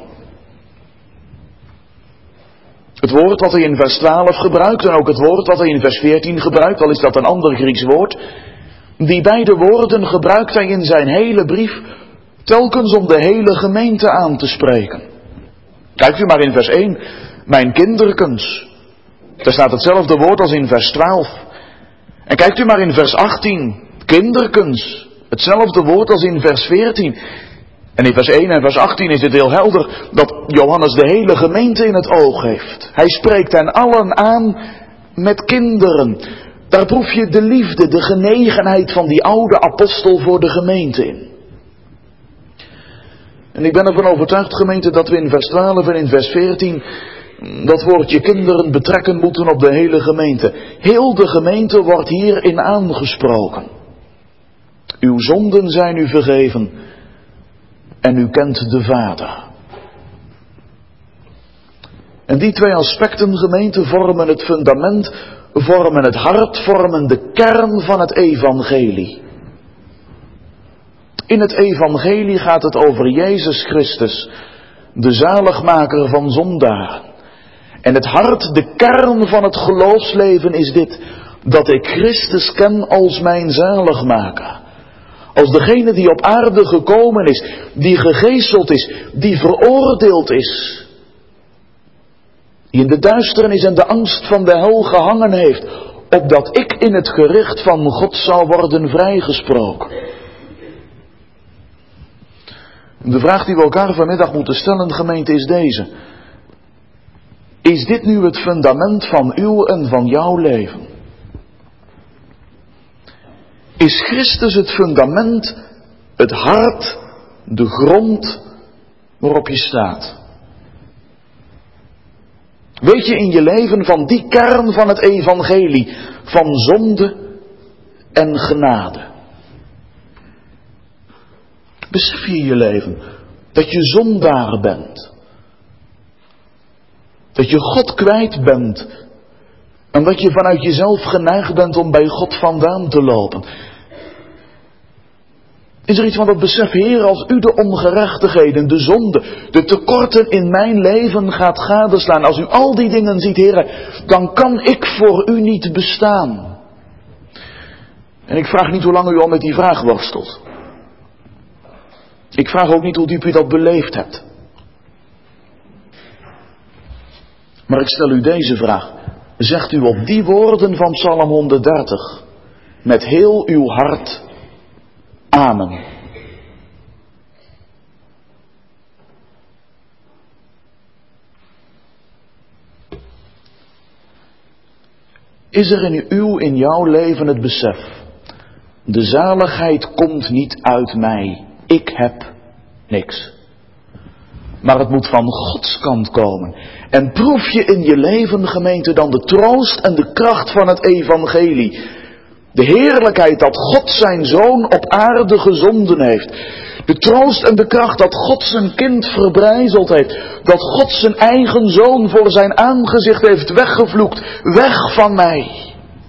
Het woord wat hij in vers twaalf gebruikt en ook het woord wat hij in vers veertien gebruikt, al is dat een ander Grieks woord. Die beide woorden gebruikt hij in zijn hele brief telkens om de hele gemeente aan te spreken. Kijkt u maar in vers één, mijn kinderkens. Daar staat hetzelfde woord als in vers twaalf. En kijkt u maar in vers achttien, kinderkens. Hetzelfde woord als in vers veertien. En in vers één en vers achttien is het heel helder dat Johannes de hele gemeente in het oog heeft. Hij spreekt hen allen aan met kinderen. Daar proef je de liefde, de genegenheid van die oude apostel voor de gemeente in. En ik ben ervan overtuigd, gemeente, dat we in vers twaalf en in vers veertien dat woordje kinderen betrekken moeten op de hele gemeente. Heel de gemeente wordt hierin aangesproken. Uw zonden zijn u vergeven en u kent de Vader. En die twee aspecten, gemeente, vormen het fundament, vormen het hart, vormen de kern van het evangelie. In het evangelie gaat het over Jezus Christus, de zaligmaker van zondaren. En het hart, de kern van het geloofsleven is dit: dat ik Christus ken als mijn zaligmaker. Als degene die op aarde gekomen is, die gegezeld is, die veroordeeld is. Die in de duisternis en de angst van de hel gehangen heeft, opdat ik in het gericht van God zou worden vrijgesproken. De vraag die we elkaar vanmiddag moeten stellen, gemeente, is deze: is dit nu het fundament van uw en van jouw leven? Is Christus het fundament, het hart, de grond waarop je staat? Weet je in je leven van die kern van het evangelie, van zonde en genade? Besef je in je leven dat je zondaar bent? Dat je God kwijt bent en dat je vanuit jezelf geneigd bent om bij God vandaan te lopen? Is er iets van dat besef, Heer, als u de ongerechtigheden, de zonde, de tekorten in mijn leven gaat gadeslaan, als u al die dingen ziet, Heer, dan kan ik voor u niet bestaan. En ik vraag niet hoe lang u al met die vraag worstelt. Ik vraag ook niet hoe diep u dat beleefd hebt. Maar ik stel u deze vraag: zegt u op die woorden van Psalm honderddertig met heel uw hart amen? Is er in uw, in jouw leven het besef: de zaligheid komt niet uit mij, ik heb niks. Maar het moet van Gods kant komen. En proef je in je leven, gemeente, dan de troost en de kracht van het evangelie. De heerlijkheid dat God zijn Zoon op aarde gezonden heeft. De troost en de kracht dat God zijn kind verbrijzeld heeft. Dat God zijn eigen Zoon voor zijn aangezicht heeft weggevloekt. Weg van mij.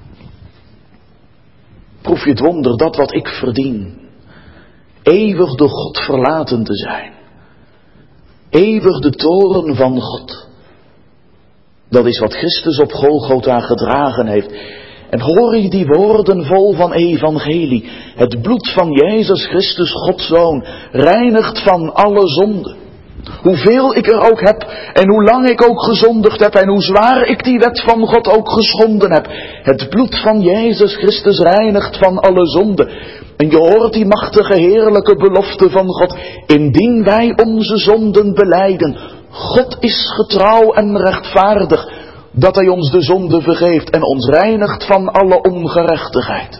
Proef je het wonder dat wat ik verdien. Eeuwig door God verlaten te zijn. Eeuwig de toorn van God. Dat is wat Christus op Golgotha gedragen heeft. En hoor je die woorden vol van evangelie. Het bloed van Jezus Christus, Gods Zoon, reinigt van alle zonde. Hoeveel ik er ook heb en hoe lang ik ook gezondigd heb en hoe zwaar ik die wet van God ook geschonden heb. Het bloed van Jezus Christus reinigt van alle zonde. En je hoort die machtige heerlijke belofte van God. Indien wij onze zonden belijden, God is getrouw en rechtvaardig, dat hij ons de zonde vergeeft en ons reinigt van alle ongerechtigheid.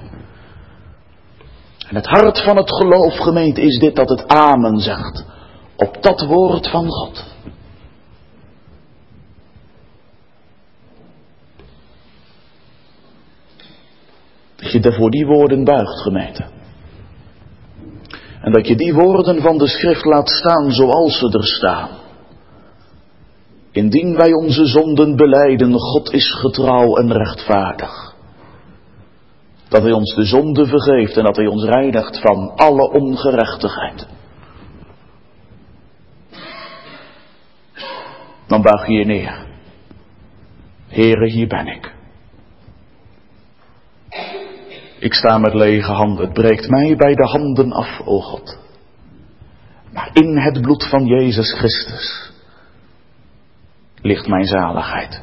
En het hart van het geloof, gemeente, is dit, dat het amen zegt op dat woord van God. Dat je voor die woorden buigt, gemeente. En dat je die woorden van de schrift laat staan zoals ze er staan. Indien wij onze zonden belijden, God is getrouw en rechtvaardig. Dat hij ons de zonde vergeeft en dat hij ons reinigt van alle ongerechtigheid. Dan buig je je neer. Heere, hier ben ik. Ik sta met lege handen. Het breekt mij bij de handen af, o God. Maar in het bloed van Jezus Christus ligt mijn zaligheid.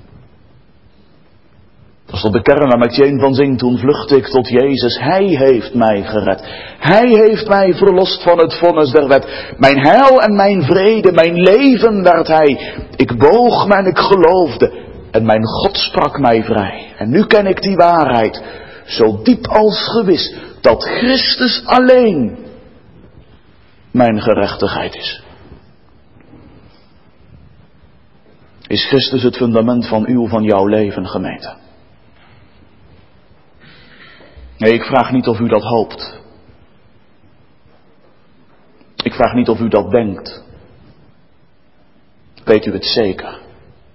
Dat is tot de kern waar Matthew van zingt. Toen vluchtte ik tot Jezus. Hij heeft mij gered. Hij heeft mij verlost van het vonnis der wet. Mijn heil en mijn vrede, mijn leven werd hij. Ik boog me en ik geloofde. En mijn God sprak mij vrij. En nu ken ik die waarheid. Zo diep als gewis. Dat Christus alleen mijn gerechtigheid is. Is Christus het fundament van uw, van jouw leven, gemeente? Nee, ik vraag niet of u dat hoopt. Ik vraag niet of u dat denkt. Weet u het zeker?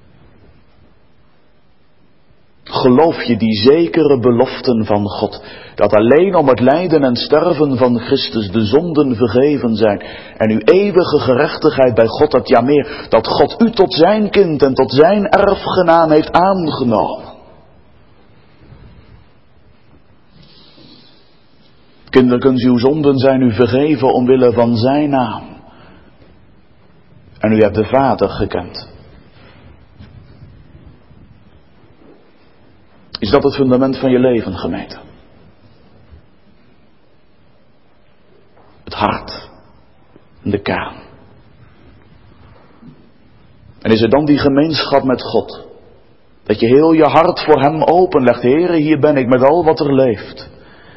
Geloof je die zekere beloften van God, dat alleen om het lijden en sterven van Christus de zonden vergeven zijn en uw eeuwige gerechtigheid bij God hebt, ja meer, dat God u tot zijn kind en tot zijn erfgenaam heeft aangenomen. Kinderkens, uw zonden zijn u vergeven omwille van zijn naam. En u hebt de Vader gekend. Is dat het fundament van je leven, gemeente? Het hart en de kern. En is er dan die gemeenschap met God? Dat je heel je hart voor hem openlegt. Heere, hier ben ik met al wat er leeft.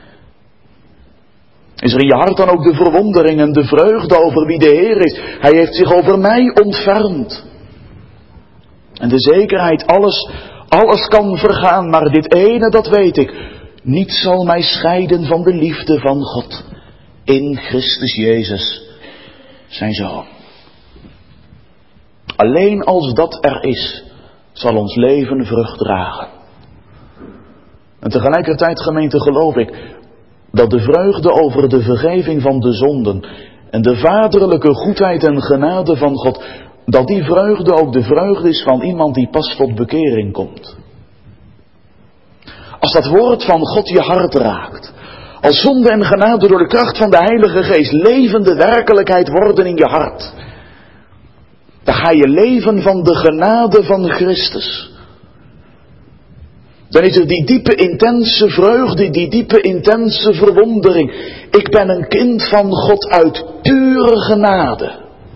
Is er in je hart dan ook de verwondering en de vreugde over wie de Heer is? Hij heeft zich over mij ontfermd. En de zekerheid, alles, alles kan vergaan, maar dit ene, dat weet ik. Niets zal mij scheiden van de liefde van God. In Christus Jezus, zijn Zoon. Alleen als dat er is, zal ons leven vrucht dragen. En tegelijkertijd, gemeente, geloof ik dat de vreugde over de vergeving van de zonden en de vaderlijke goedheid en genade van God, dat die vreugde ook de vreugde is van iemand die pas tot bekering komt. Als dat woord van God je hart raakt, als zonde en genade door de kracht van de Heilige Geest levende werkelijkheid worden in je hart, dan ga je leven van de genade van Christus. Dan is er die diepe intense vreugde, die diepe intense verwondering. Ik ben een kind van God uit pure genade.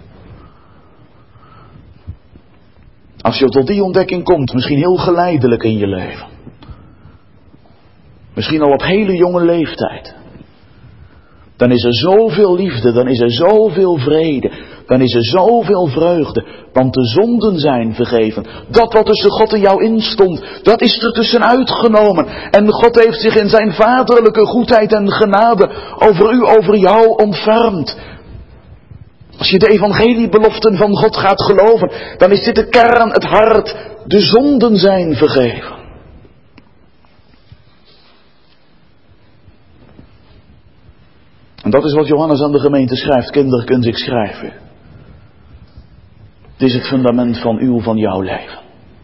Als je tot die ontdekking komt, misschien heel geleidelijk in je leven. Misschien al op hele jonge leeftijd. Dan is er zoveel liefde, dan is er zoveel vrede, dan is er zoveel vreugde. Want de zonden zijn vergeven. Dat wat tussen God en jou instond, dat is er tussenuit genomen. En God heeft zich in zijn vaderlijke goedheid en genade over u, over jou ontfermd. Als je de evangeliebeloften van God gaat geloven, dan is dit de kern, het hart. De zonden zijn vergeven. En dat is wat Johannes aan de gemeente schrijft. Kinderkens, ik schrijf u. Dit is het fundament van uw, van jouw leven.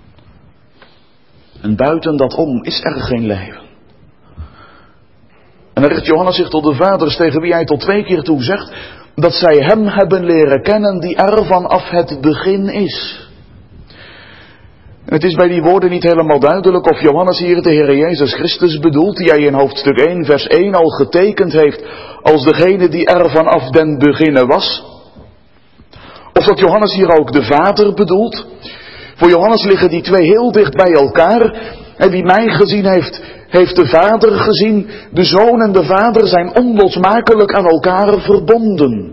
En buiten dat om is er geen leven. En dan richt Johannes zich tot de vaders tegen wie hij tot twee keer toe zegt dat zij hem hebben leren kennen die er vanaf het begin is. En het is bij die woorden niet helemaal duidelijk of Johannes hier de Heer Jezus Christus bedoelt, die hij in hoofdstuk één vers één al getekend heeft als degene die er vanaf den beginnen was. Of dat Johannes hier ook de Vader bedoelt. Voor Johannes liggen die twee heel dicht bij elkaar. En wie mij gezien heeft, heeft de Vader gezien. De Zoon en de Vader zijn onlosmakelijk aan elkaar verbonden.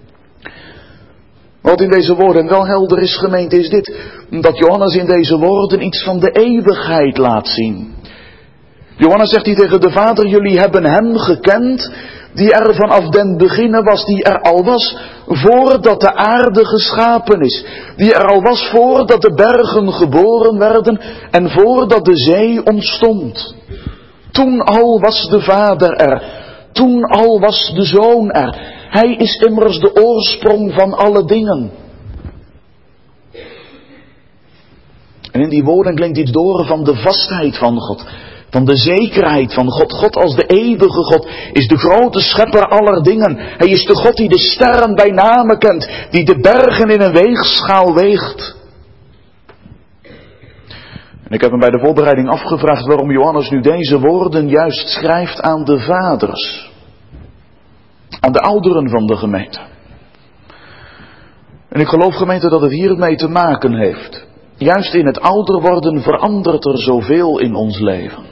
Wat in deze woorden wel helder is, gemeente, is dit. Dat Johannes in deze woorden iets van de eeuwigheid laat zien. Johannes zegt hier tegen de Vader, jullie hebben hem gekend, die er vanaf den beginnen was, die er al was voordat de aarde geschapen is. Die er al was voordat de bergen geboren werden en voordat de zee ontstond. Toen al was de Vader er, toen al was de Zoon er. Hij is immers de oorsprong van alle dingen. En in die woorden klinkt iets door van de vastheid van God. Van de zekerheid van God. God als de eeuwige God is de grote schepper aller dingen. Hij is de God die de sterren bij name kent. Die de bergen in een weegschaal weegt. En ik heb me bij de voorbereiding afgevraagd waarom Johannes nu deze woorden juist schrijft aan de vaders. Aan de ouderen van de gemeente. En ik geloof, gemeente, dat het hiermee te maken heeft. Juist in het ouder worden verandert er zoveel in ons leven.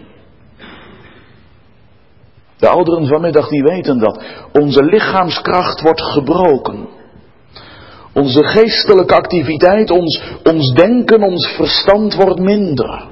De ouderen vanmiddag die weten dat. Onze lichaamskracht wordt gebroken. Onze geestelijke activiteit, ons, ons denken, ons verstand wordt minder.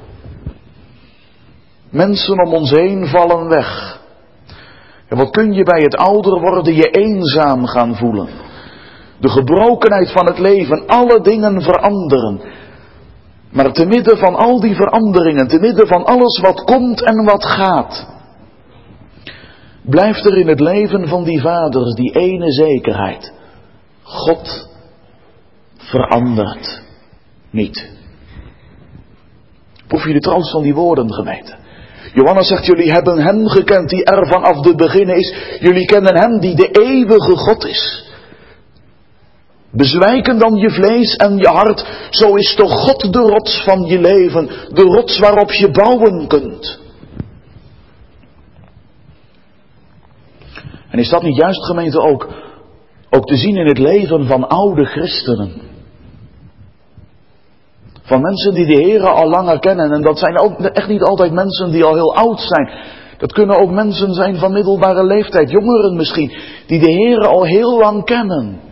Mensen om ons heen vallen weg. En wat kun je bij het ouder worden je eenzaam gaan voelen. De gebrokenheid van het leven, alle dingen veranderen. Maar te midden van al die veranderingen, te midden van alles wat komt en wat gaat, blijft er in het leven van die vaders die ene zekerheid. God verandert niet. Proef je de troost van die woorden, gemeente? Johannes zegt, jullie hebben hem gekend die er vanaf de beginnen is. Jullie kennen hem die de eeuwige God is. Bezwijken dan je vlees en je hart, zo is toch God de rots van je leven, de rots waarop je bouwen kunt. En is dat niet juist, gemeente, ook, ook te zien in het leven van oude christenen? Van mensen die de Heere al langer kennen. En dat zijn ook echt niet altijd mensen die al heel oud zijn. Dat kunnen ook mensen zijn van middelbare leeftijd, jongeren misschien, die de Heere al heel lang kennen.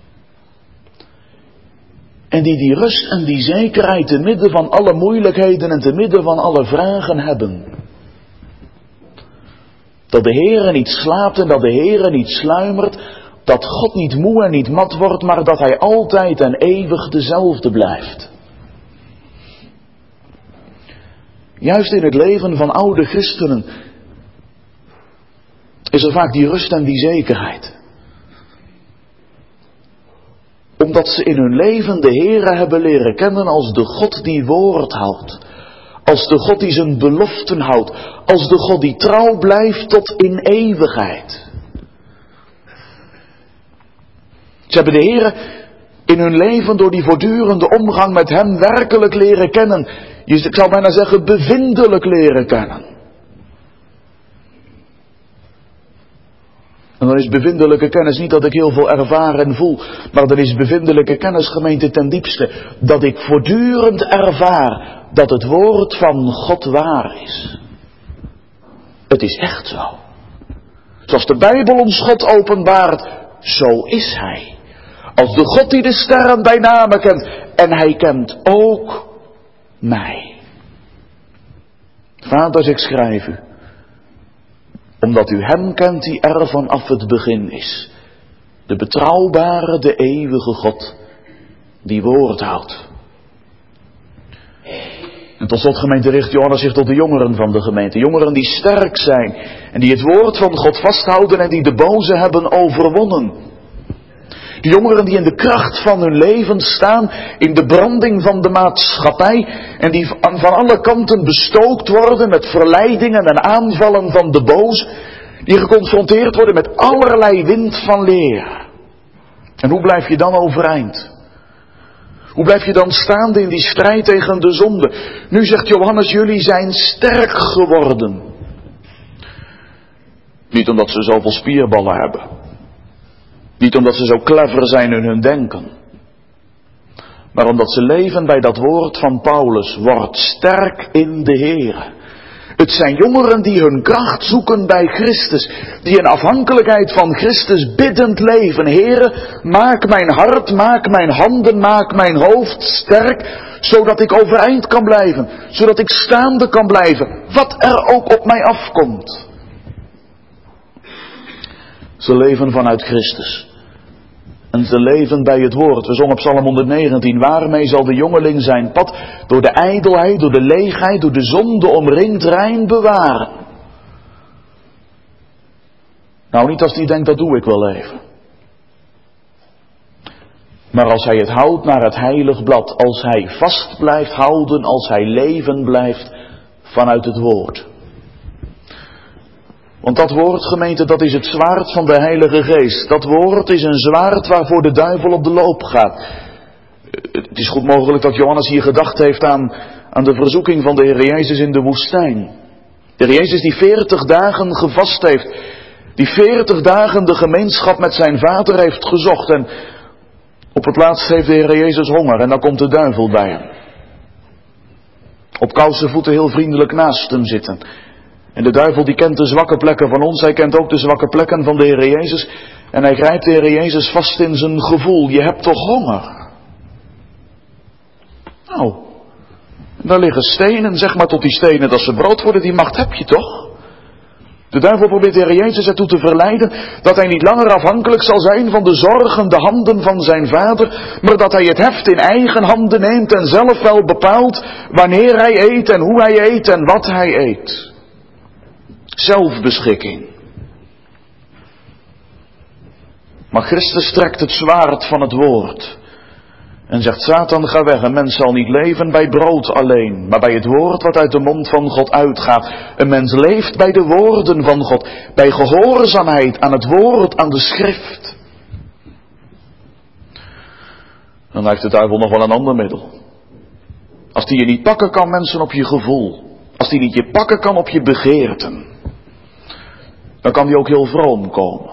En die die rust en die zekerheid te midden van alle moeilijkheden en te midden van alle vragen hebben. Dat de Heere niet slaapt en dat de Heere niet sluimert. Dat God niet moe en niet mat wordt, maar dat Hij altijd en eeuwig dezelfde blijft. Juist in het leven van oude christenen is er vaak die rust en die zekerheid. Omdat ze in hun leven de Heere hebben leren kennen als de God die woord houdt. Als de God die zijn beloften houdt. Als de God die trouw blijft tot in eeuwigheid. Ze hebben de Heere in hun leven door die voortdurende omgang met Hem werkelijk leren kennen. Ik zou bijna zeggen bevindelijk leren kennen. En dan is bevindelijke kennis niet dat ik heel veel ervaar en voel. Maar dan is bevindelijke kennis, gemeente, ten diepste dat ik voortdurend ervaar dat het woord van God waar is. Het is echt zo. Zoals de Bijbel ons God openbaart, zo is Hij. Als de God die de sterren bij name kent. En Hij kent ook mij. Vaders, ik schrijf u. Omdat u Hem kent die er vanaf het begin is. De betrouwbare, de eeuwige God. Die woord houdt. En tot slot, gemeente, richt Johannes zich tot de jongeren van de gemeente. Jongeren die sterk zijn. En die het woord van God vasthouden en die de boze hebben overwonnen. De jongeren die in de kracht van hun leven staan, in de branding van de maatschappij en die van alle kanten bestookt worden met verleidingen en aanvallen van de boos, die geconfronteerd worden met allerlei wind van leer. En hoe blijf je dan overeind? Hoe blijf je dan staande in die strijd tegen de zonde? Nu zegt Johannes, jullie zijn sterk geworden. Niet omdat ze zoveel spierballen hebben. Niet omdat ze zo clever zijn in hun denken. Maar omdat ze leven bij dat woord van Paulus. Word sterk in de Heere. Het zijn jongeren die hun kracht zoeken bij Christus. Die in afhankelijkheid van Christus biddend leven. Heere, maak mijn hart, maak mijn handen, maak mijn hoofd sterk. Zodat ik overeind kan blijven. Zodat ik staande kan blijven. Wat er ook op mij afkomt. Ze leven vanuit Christus. En ze leven bij het woord. We zongen Psalm honderdnegentien. Waarmee zal de jongeling zijn pad door de ijdelheid, door de leegheid, door de zonde omringd rein bewaren? Nou, niet als die denkt, dat doe ik wel even. Maar als hij het houdt naar het heilig blad. Als hij vast blijft houden, als hij leven blijft vanuit het woord. Want dat woord, gemeente, dat is het zwaard van de Heilige Geest. Dat woord is een zwaard waarvoor de duivel op de loop gaat. Het is goed mogelijk dat Johannes hier gedacht heeft aan, aan de verzoeking van de Heer Jezus in de woestijn. De Heer Jezus die veertig dagen gevast heeft. Die veertig dagen de gemeenschap met zijn vader heeft gezocht. En op het laatst heeft de Heer Jezus honger en dan komt de duivel bij hem. Op kousen voeten heel vriendelijk naast hem zitten. En de duivel die kent de zwakke plekken van ons. Hij kent ook de zwakke plekken van de Heer Jezus. En hij grijpt de Heer Jezus vast in zijn gevoel. Je hebt toch honger? Nou, daar liggen stenen. Zeg maar tot die stenen dat ze brood worden. Die macht heb je toch? De duivel probeert de Heer Jezus ertoe te verleiden dat hij niet langer afhankelijk zal zijn van de zorgende handen van zijn vader, maar dat hij het heft in eigen handen neemt en zelf wel bepaalt wanneer hij eet en hoe hij eet en wat hij eet. Zelfbeschikking. Maar Christus trekt het zwaard van het woord en zegt: Satan, ga weg. Een mens zal niet leven bij brood alleen, maar bij het woord wat uit de mond van God uitgaat. Een mens leeft bij de woorden van God, bij gehoorzaamheid aan het woord, aan de schrift. Dan heeft de duivel nog wel een ander middel. Als die je niet pakken kan, mensen, op je gevoel. Als die niet je pakken kan op je begeerten, dan kan die ook heel vroom komen.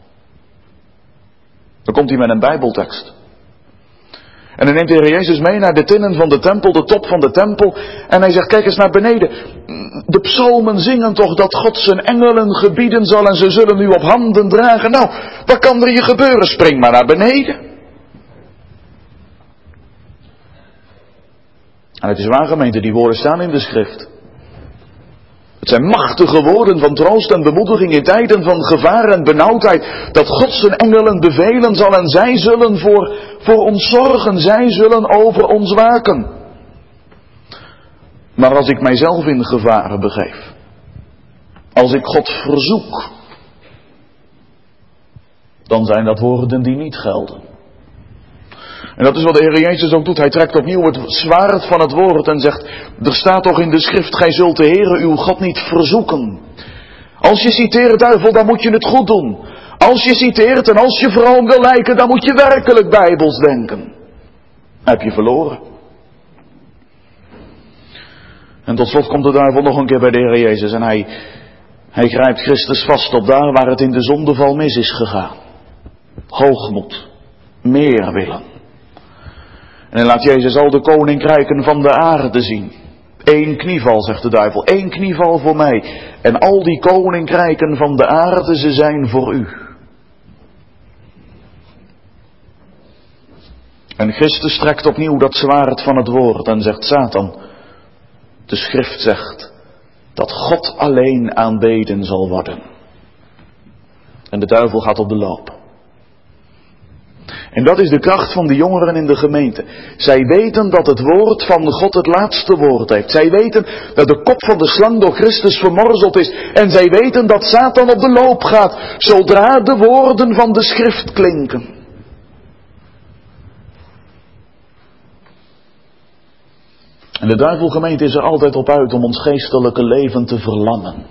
Dan komt hij met een bijbeltekst. En dan neemt de Heer Jezus mee naar de tinnen van de tempel, de top van de tempel. En hij zegt: kijk eens naar beneden. De psalmen zingen toch dat God zijn engelen gebieden zal en ze zullen u op handen dragen. Nou, wat kan er je gebeuren? Spring maar naar beneden. En het is waar, gemeente, die woorden staan in de schrift. Het zijn machtige woorden van troost en bemoediging in tijden van gevaar en benauwdheid. Dat God zijn engelen bevelen zal en zij zullen voor, voor ons zorgen. Zij zullen over ons waken. Maar als ik mijzelf in gevaren begeef, als ik God verzoek, dan zijn dat woorden die niet gelden. En dat is wat de Heer Jezus ook doet. Hij trekt opnieuw het zwaard van het woord en zegt: er staat toch in de schrift, gij zult de Heere uw God niet verzoeken. Als je citeert, duivel, dan moet je het goed doen. Als je citeert en als je vroom wil lijken, dan moet je werkelijk bijbels denken. Heb je verloren. En tot slot komt de duivel nog een keer bij de Heer Jezus en hij, hij grijpt Christus vast op daar waar het in de zondeval mis is gegaan. Hoogmoed, meer willen. En hij laat Jezus al de koninkrijken van de aarde zien. Eén knieval, zegt de duivel, één knieval voor mij. En al die koninkrijken van de aarde, ze zijn voor u. En Christus trekt opnieuw dat zwaard van het woord en zegt: Satan, de schrift zegt dat God alleen aanbeden zal worden. En de duivel gaat op de loop. En dat is de kracht van de jongeren in de gemeente. Zij weten dat het woord van God het laatste woord heeft. Zij weten dat de kop van de slang door Christus vermorzeld is. En zij weten dat Satan op de loop gaat zodra de woorden van de schrift klinken. En de duivelgemeente is er altijd op uit om ons geestelijke leven te verlammen.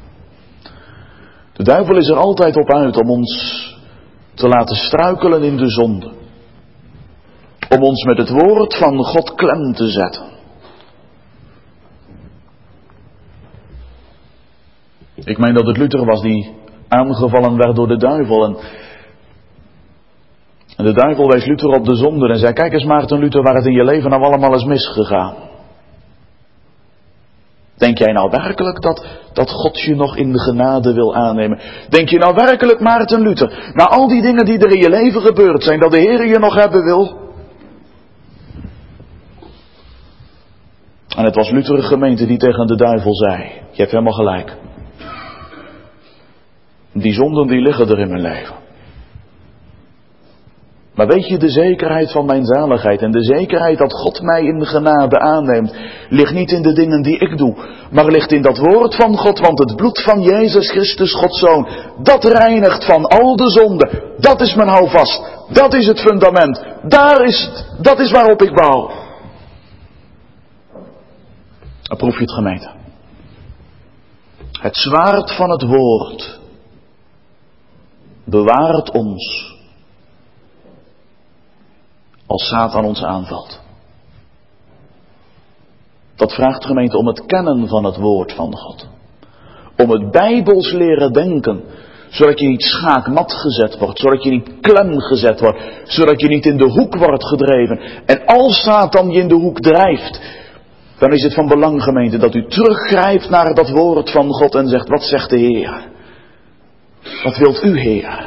De duivel is er altijd op uit om ons te laten struikelen in de zonde. Om ons met het woord van God klem te zetten. Ik meen dat het Luther was die aangevallen werd door de duivel. En, en de duivel wees Luther op de zonde en zei: kijk eens Maarten Luther, waar het in je leven nou allemaal is misgegaan. Denk jij nou werkelijk dat, dat God je nog in de genade wil aannemen? Denk je nou werkelijk, Maarten Luther, na al die dingen die er in je leven gebeurd zijn, dat de Heer je nog hebben wil? En het was Luther gemeente die tegen de duivel zei: je hebt helemaal gelijk. Die zonden die liggen er in mijn leven. Maar weet je, de zekerheid van mijn zaligheid en de zekerheid dat God mij in de genade aanneemt, ligt niet in de dingen die ik doe, maar ligt in dat woord van God, want het bloed van Jezus Christus, Gods Zoon, dat reinigt van al de zonden. Dat is mijn houvast, dat is het fundament, daar is het, dat is waarop ik bouw. Dan proef je het, gemeente. Het zwaard van het woord bewaart ons als Satan ons aanvalt. Dat vraagt, gemeente, om het kennen van het woord van God. Om het bijbels leren denken. Zodat je niet schaakmat gezet wordt. Zodat je niet klem gezet wordt. Zodat je niet in de hoek wordt gedreven. En als Satan je in de hoek drijft, dan is het van belang, gemeente, dat u teruggrijpt naar dat woord van God en zegt: wat zegt de Heer? Wat wilt u, Heer?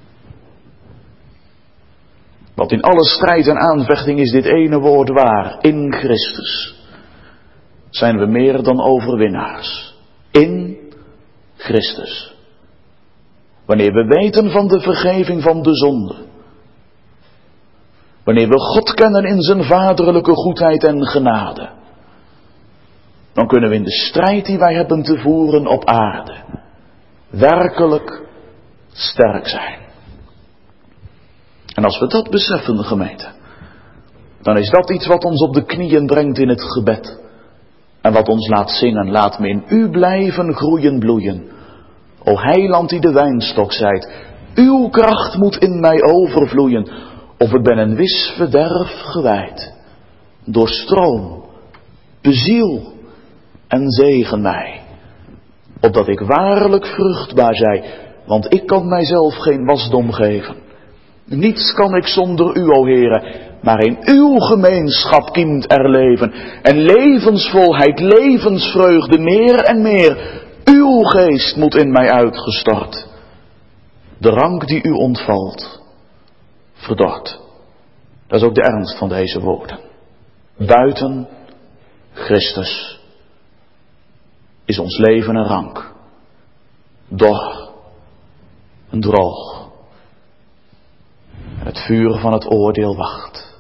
Want in alle strijd en aanvechting is dit ene woord waar. In Christus zijn we meer dan overwinnaars. In Christus. Wanneer we weten van de vergeving van de zonde. Wanneer we God kennen in zijn vaderlijke goedheid en genade. Dan kunnen we in de strijd die wij hebben te voeren op aarde werkelijk sterk zijn. En als we dat beseffen, gemeente, dan is dat iets wat ons op de knieën brengt in het gebed. En wat ons laat zingen, laat me in u blijven groeien bloeien. O heiland die de wijnstok zijt, uw kracht moet in mij overvloeien. Of ik ben een wis verderf gewijd. Doorstroom, beziel en zegen mij. Opdat ik waarlijk vruchtbaar zij, want ik kan mijzelf geen wasdom geven. Niets kan ik zonder u, o Heere, maar in uw gemeenschap kiemt er leven. En levensvolheid, levensvreugde, meer en meer. Uw geest moet in mij uitgestort. De rank die u ontvalt, verdort. Dat is ook de ernst van deze woorden. Buiten Christus is ons leven een rank. Dor en droog. En het vuur van het oordeel wacht.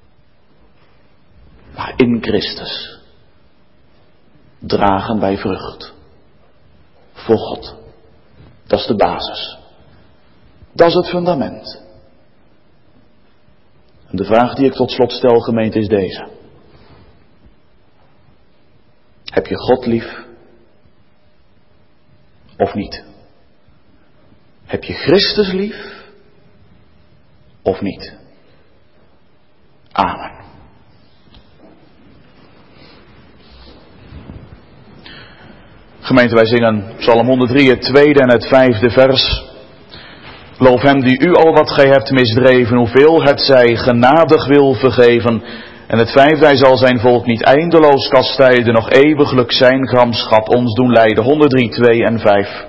Maar in Christus dragen wij vrucht. Voor God. Dat is de basis. Dat is het fundament. En de vraag die ik tot slot stel, gemeente, is deze. Heb je God lief? Of niet? Heb je Christus lief? Of niet? Amen. Gemeente, wij zingen Psalm honderddrie, het tweede en het vijfde vers. Loof hem die u al wat gij hebt misdreven, hoeveel het zij genadig wil vergeven. En het vijfde, hij zal zijn volk niet eindeloos kastijden, nog eeuwiglijk zijn gramschap ons doen lijden. honderddrie, twee en vijf.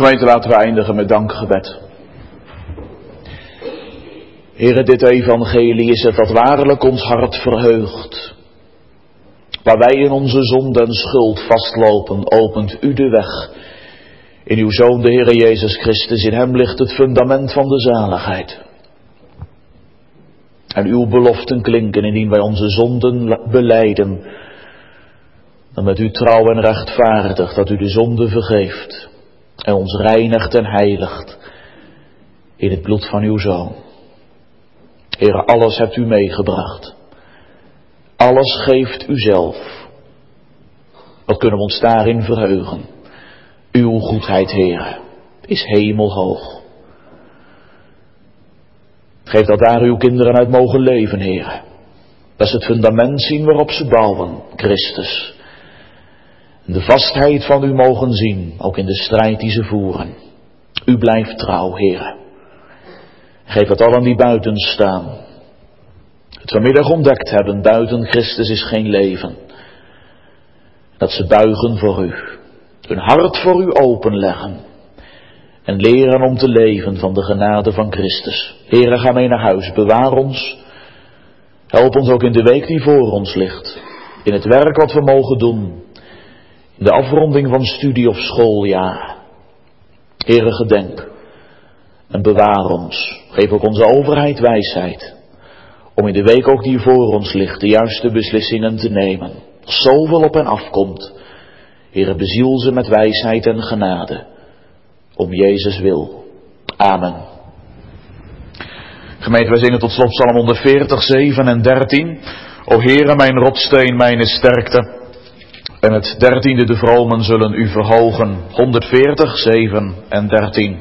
Gemeente, laten we eindigen met dankgebed. Heere, dit evangelie is het dat waarlijk ons hart verheugt. Waar wij in onze zonde en schuld vastlopen, opent u de weg. In uw Zoon, de Heere Jezus Christus, in hem ligt het fundament van de zaligheid. En uw beloften klinken indien wij onze zonden belijden, dan met u trouw en rechtvaardig dat u de zonde vergeeft en ons reinigt en heiligt in het bloed van uw Zoon. Heere, alles hebt u meegebracht. Alles geeft u zelf. Wat kunnen we ons daarin verheugen? Uw goedheid, Heere, is hemelhoog. Geef dat daar uw kinderen uit mogen leven, Heere. Dat is het fundament zien waarop ze bouwen, Christus. En de vastheid van u mogen zien, ook in de strijd die ze voeren. U blijft trouw, Heere. Geef dat allen die buiten staan het vanmiddag ontdekt hebben, buiten Christus is geen leven. Dat ze buigen voor u, hun hart voor u openleggen en leren om te leven van de genade van Christus. Heere, ga mee naar huis, bewaar ons. Help ons ook in de week die voor ons ligt, in het werk wat we mogen doen, in de afronding van studie of schooljaar. Heere, gedenk en bewaar ons. Geef ook onze overheid wijsheid, om in de week ook die voor ons ligt, de juiste beslissingen te nemen. Als zoveel op hen afkomt, Heere, beziel ze met wijsheid en genade, om Jezus wil. Amen. Gemeente, wij zingen tot slot Psalm honderdveertig, zeven en dertien. O Heere, mijn rotsteen, mijn sterkte. En het dertiende, de vromen zullen u verhogen. honderdveertig, zeven en dertien.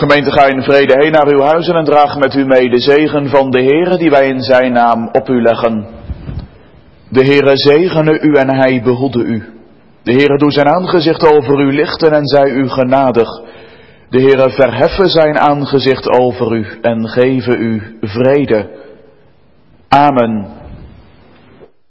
Gemeente, ga in vrede heen naar uw huizen en draag met u mee de zegen van de Heere die wij in zijn naam op u leggen. De Heere zegene u en hij behoede u. De Heere doe zijn aangezicht over u lichten en zij u genadig. De Heere verheffen zijn aangezicht over u en geven u vrede. Amen.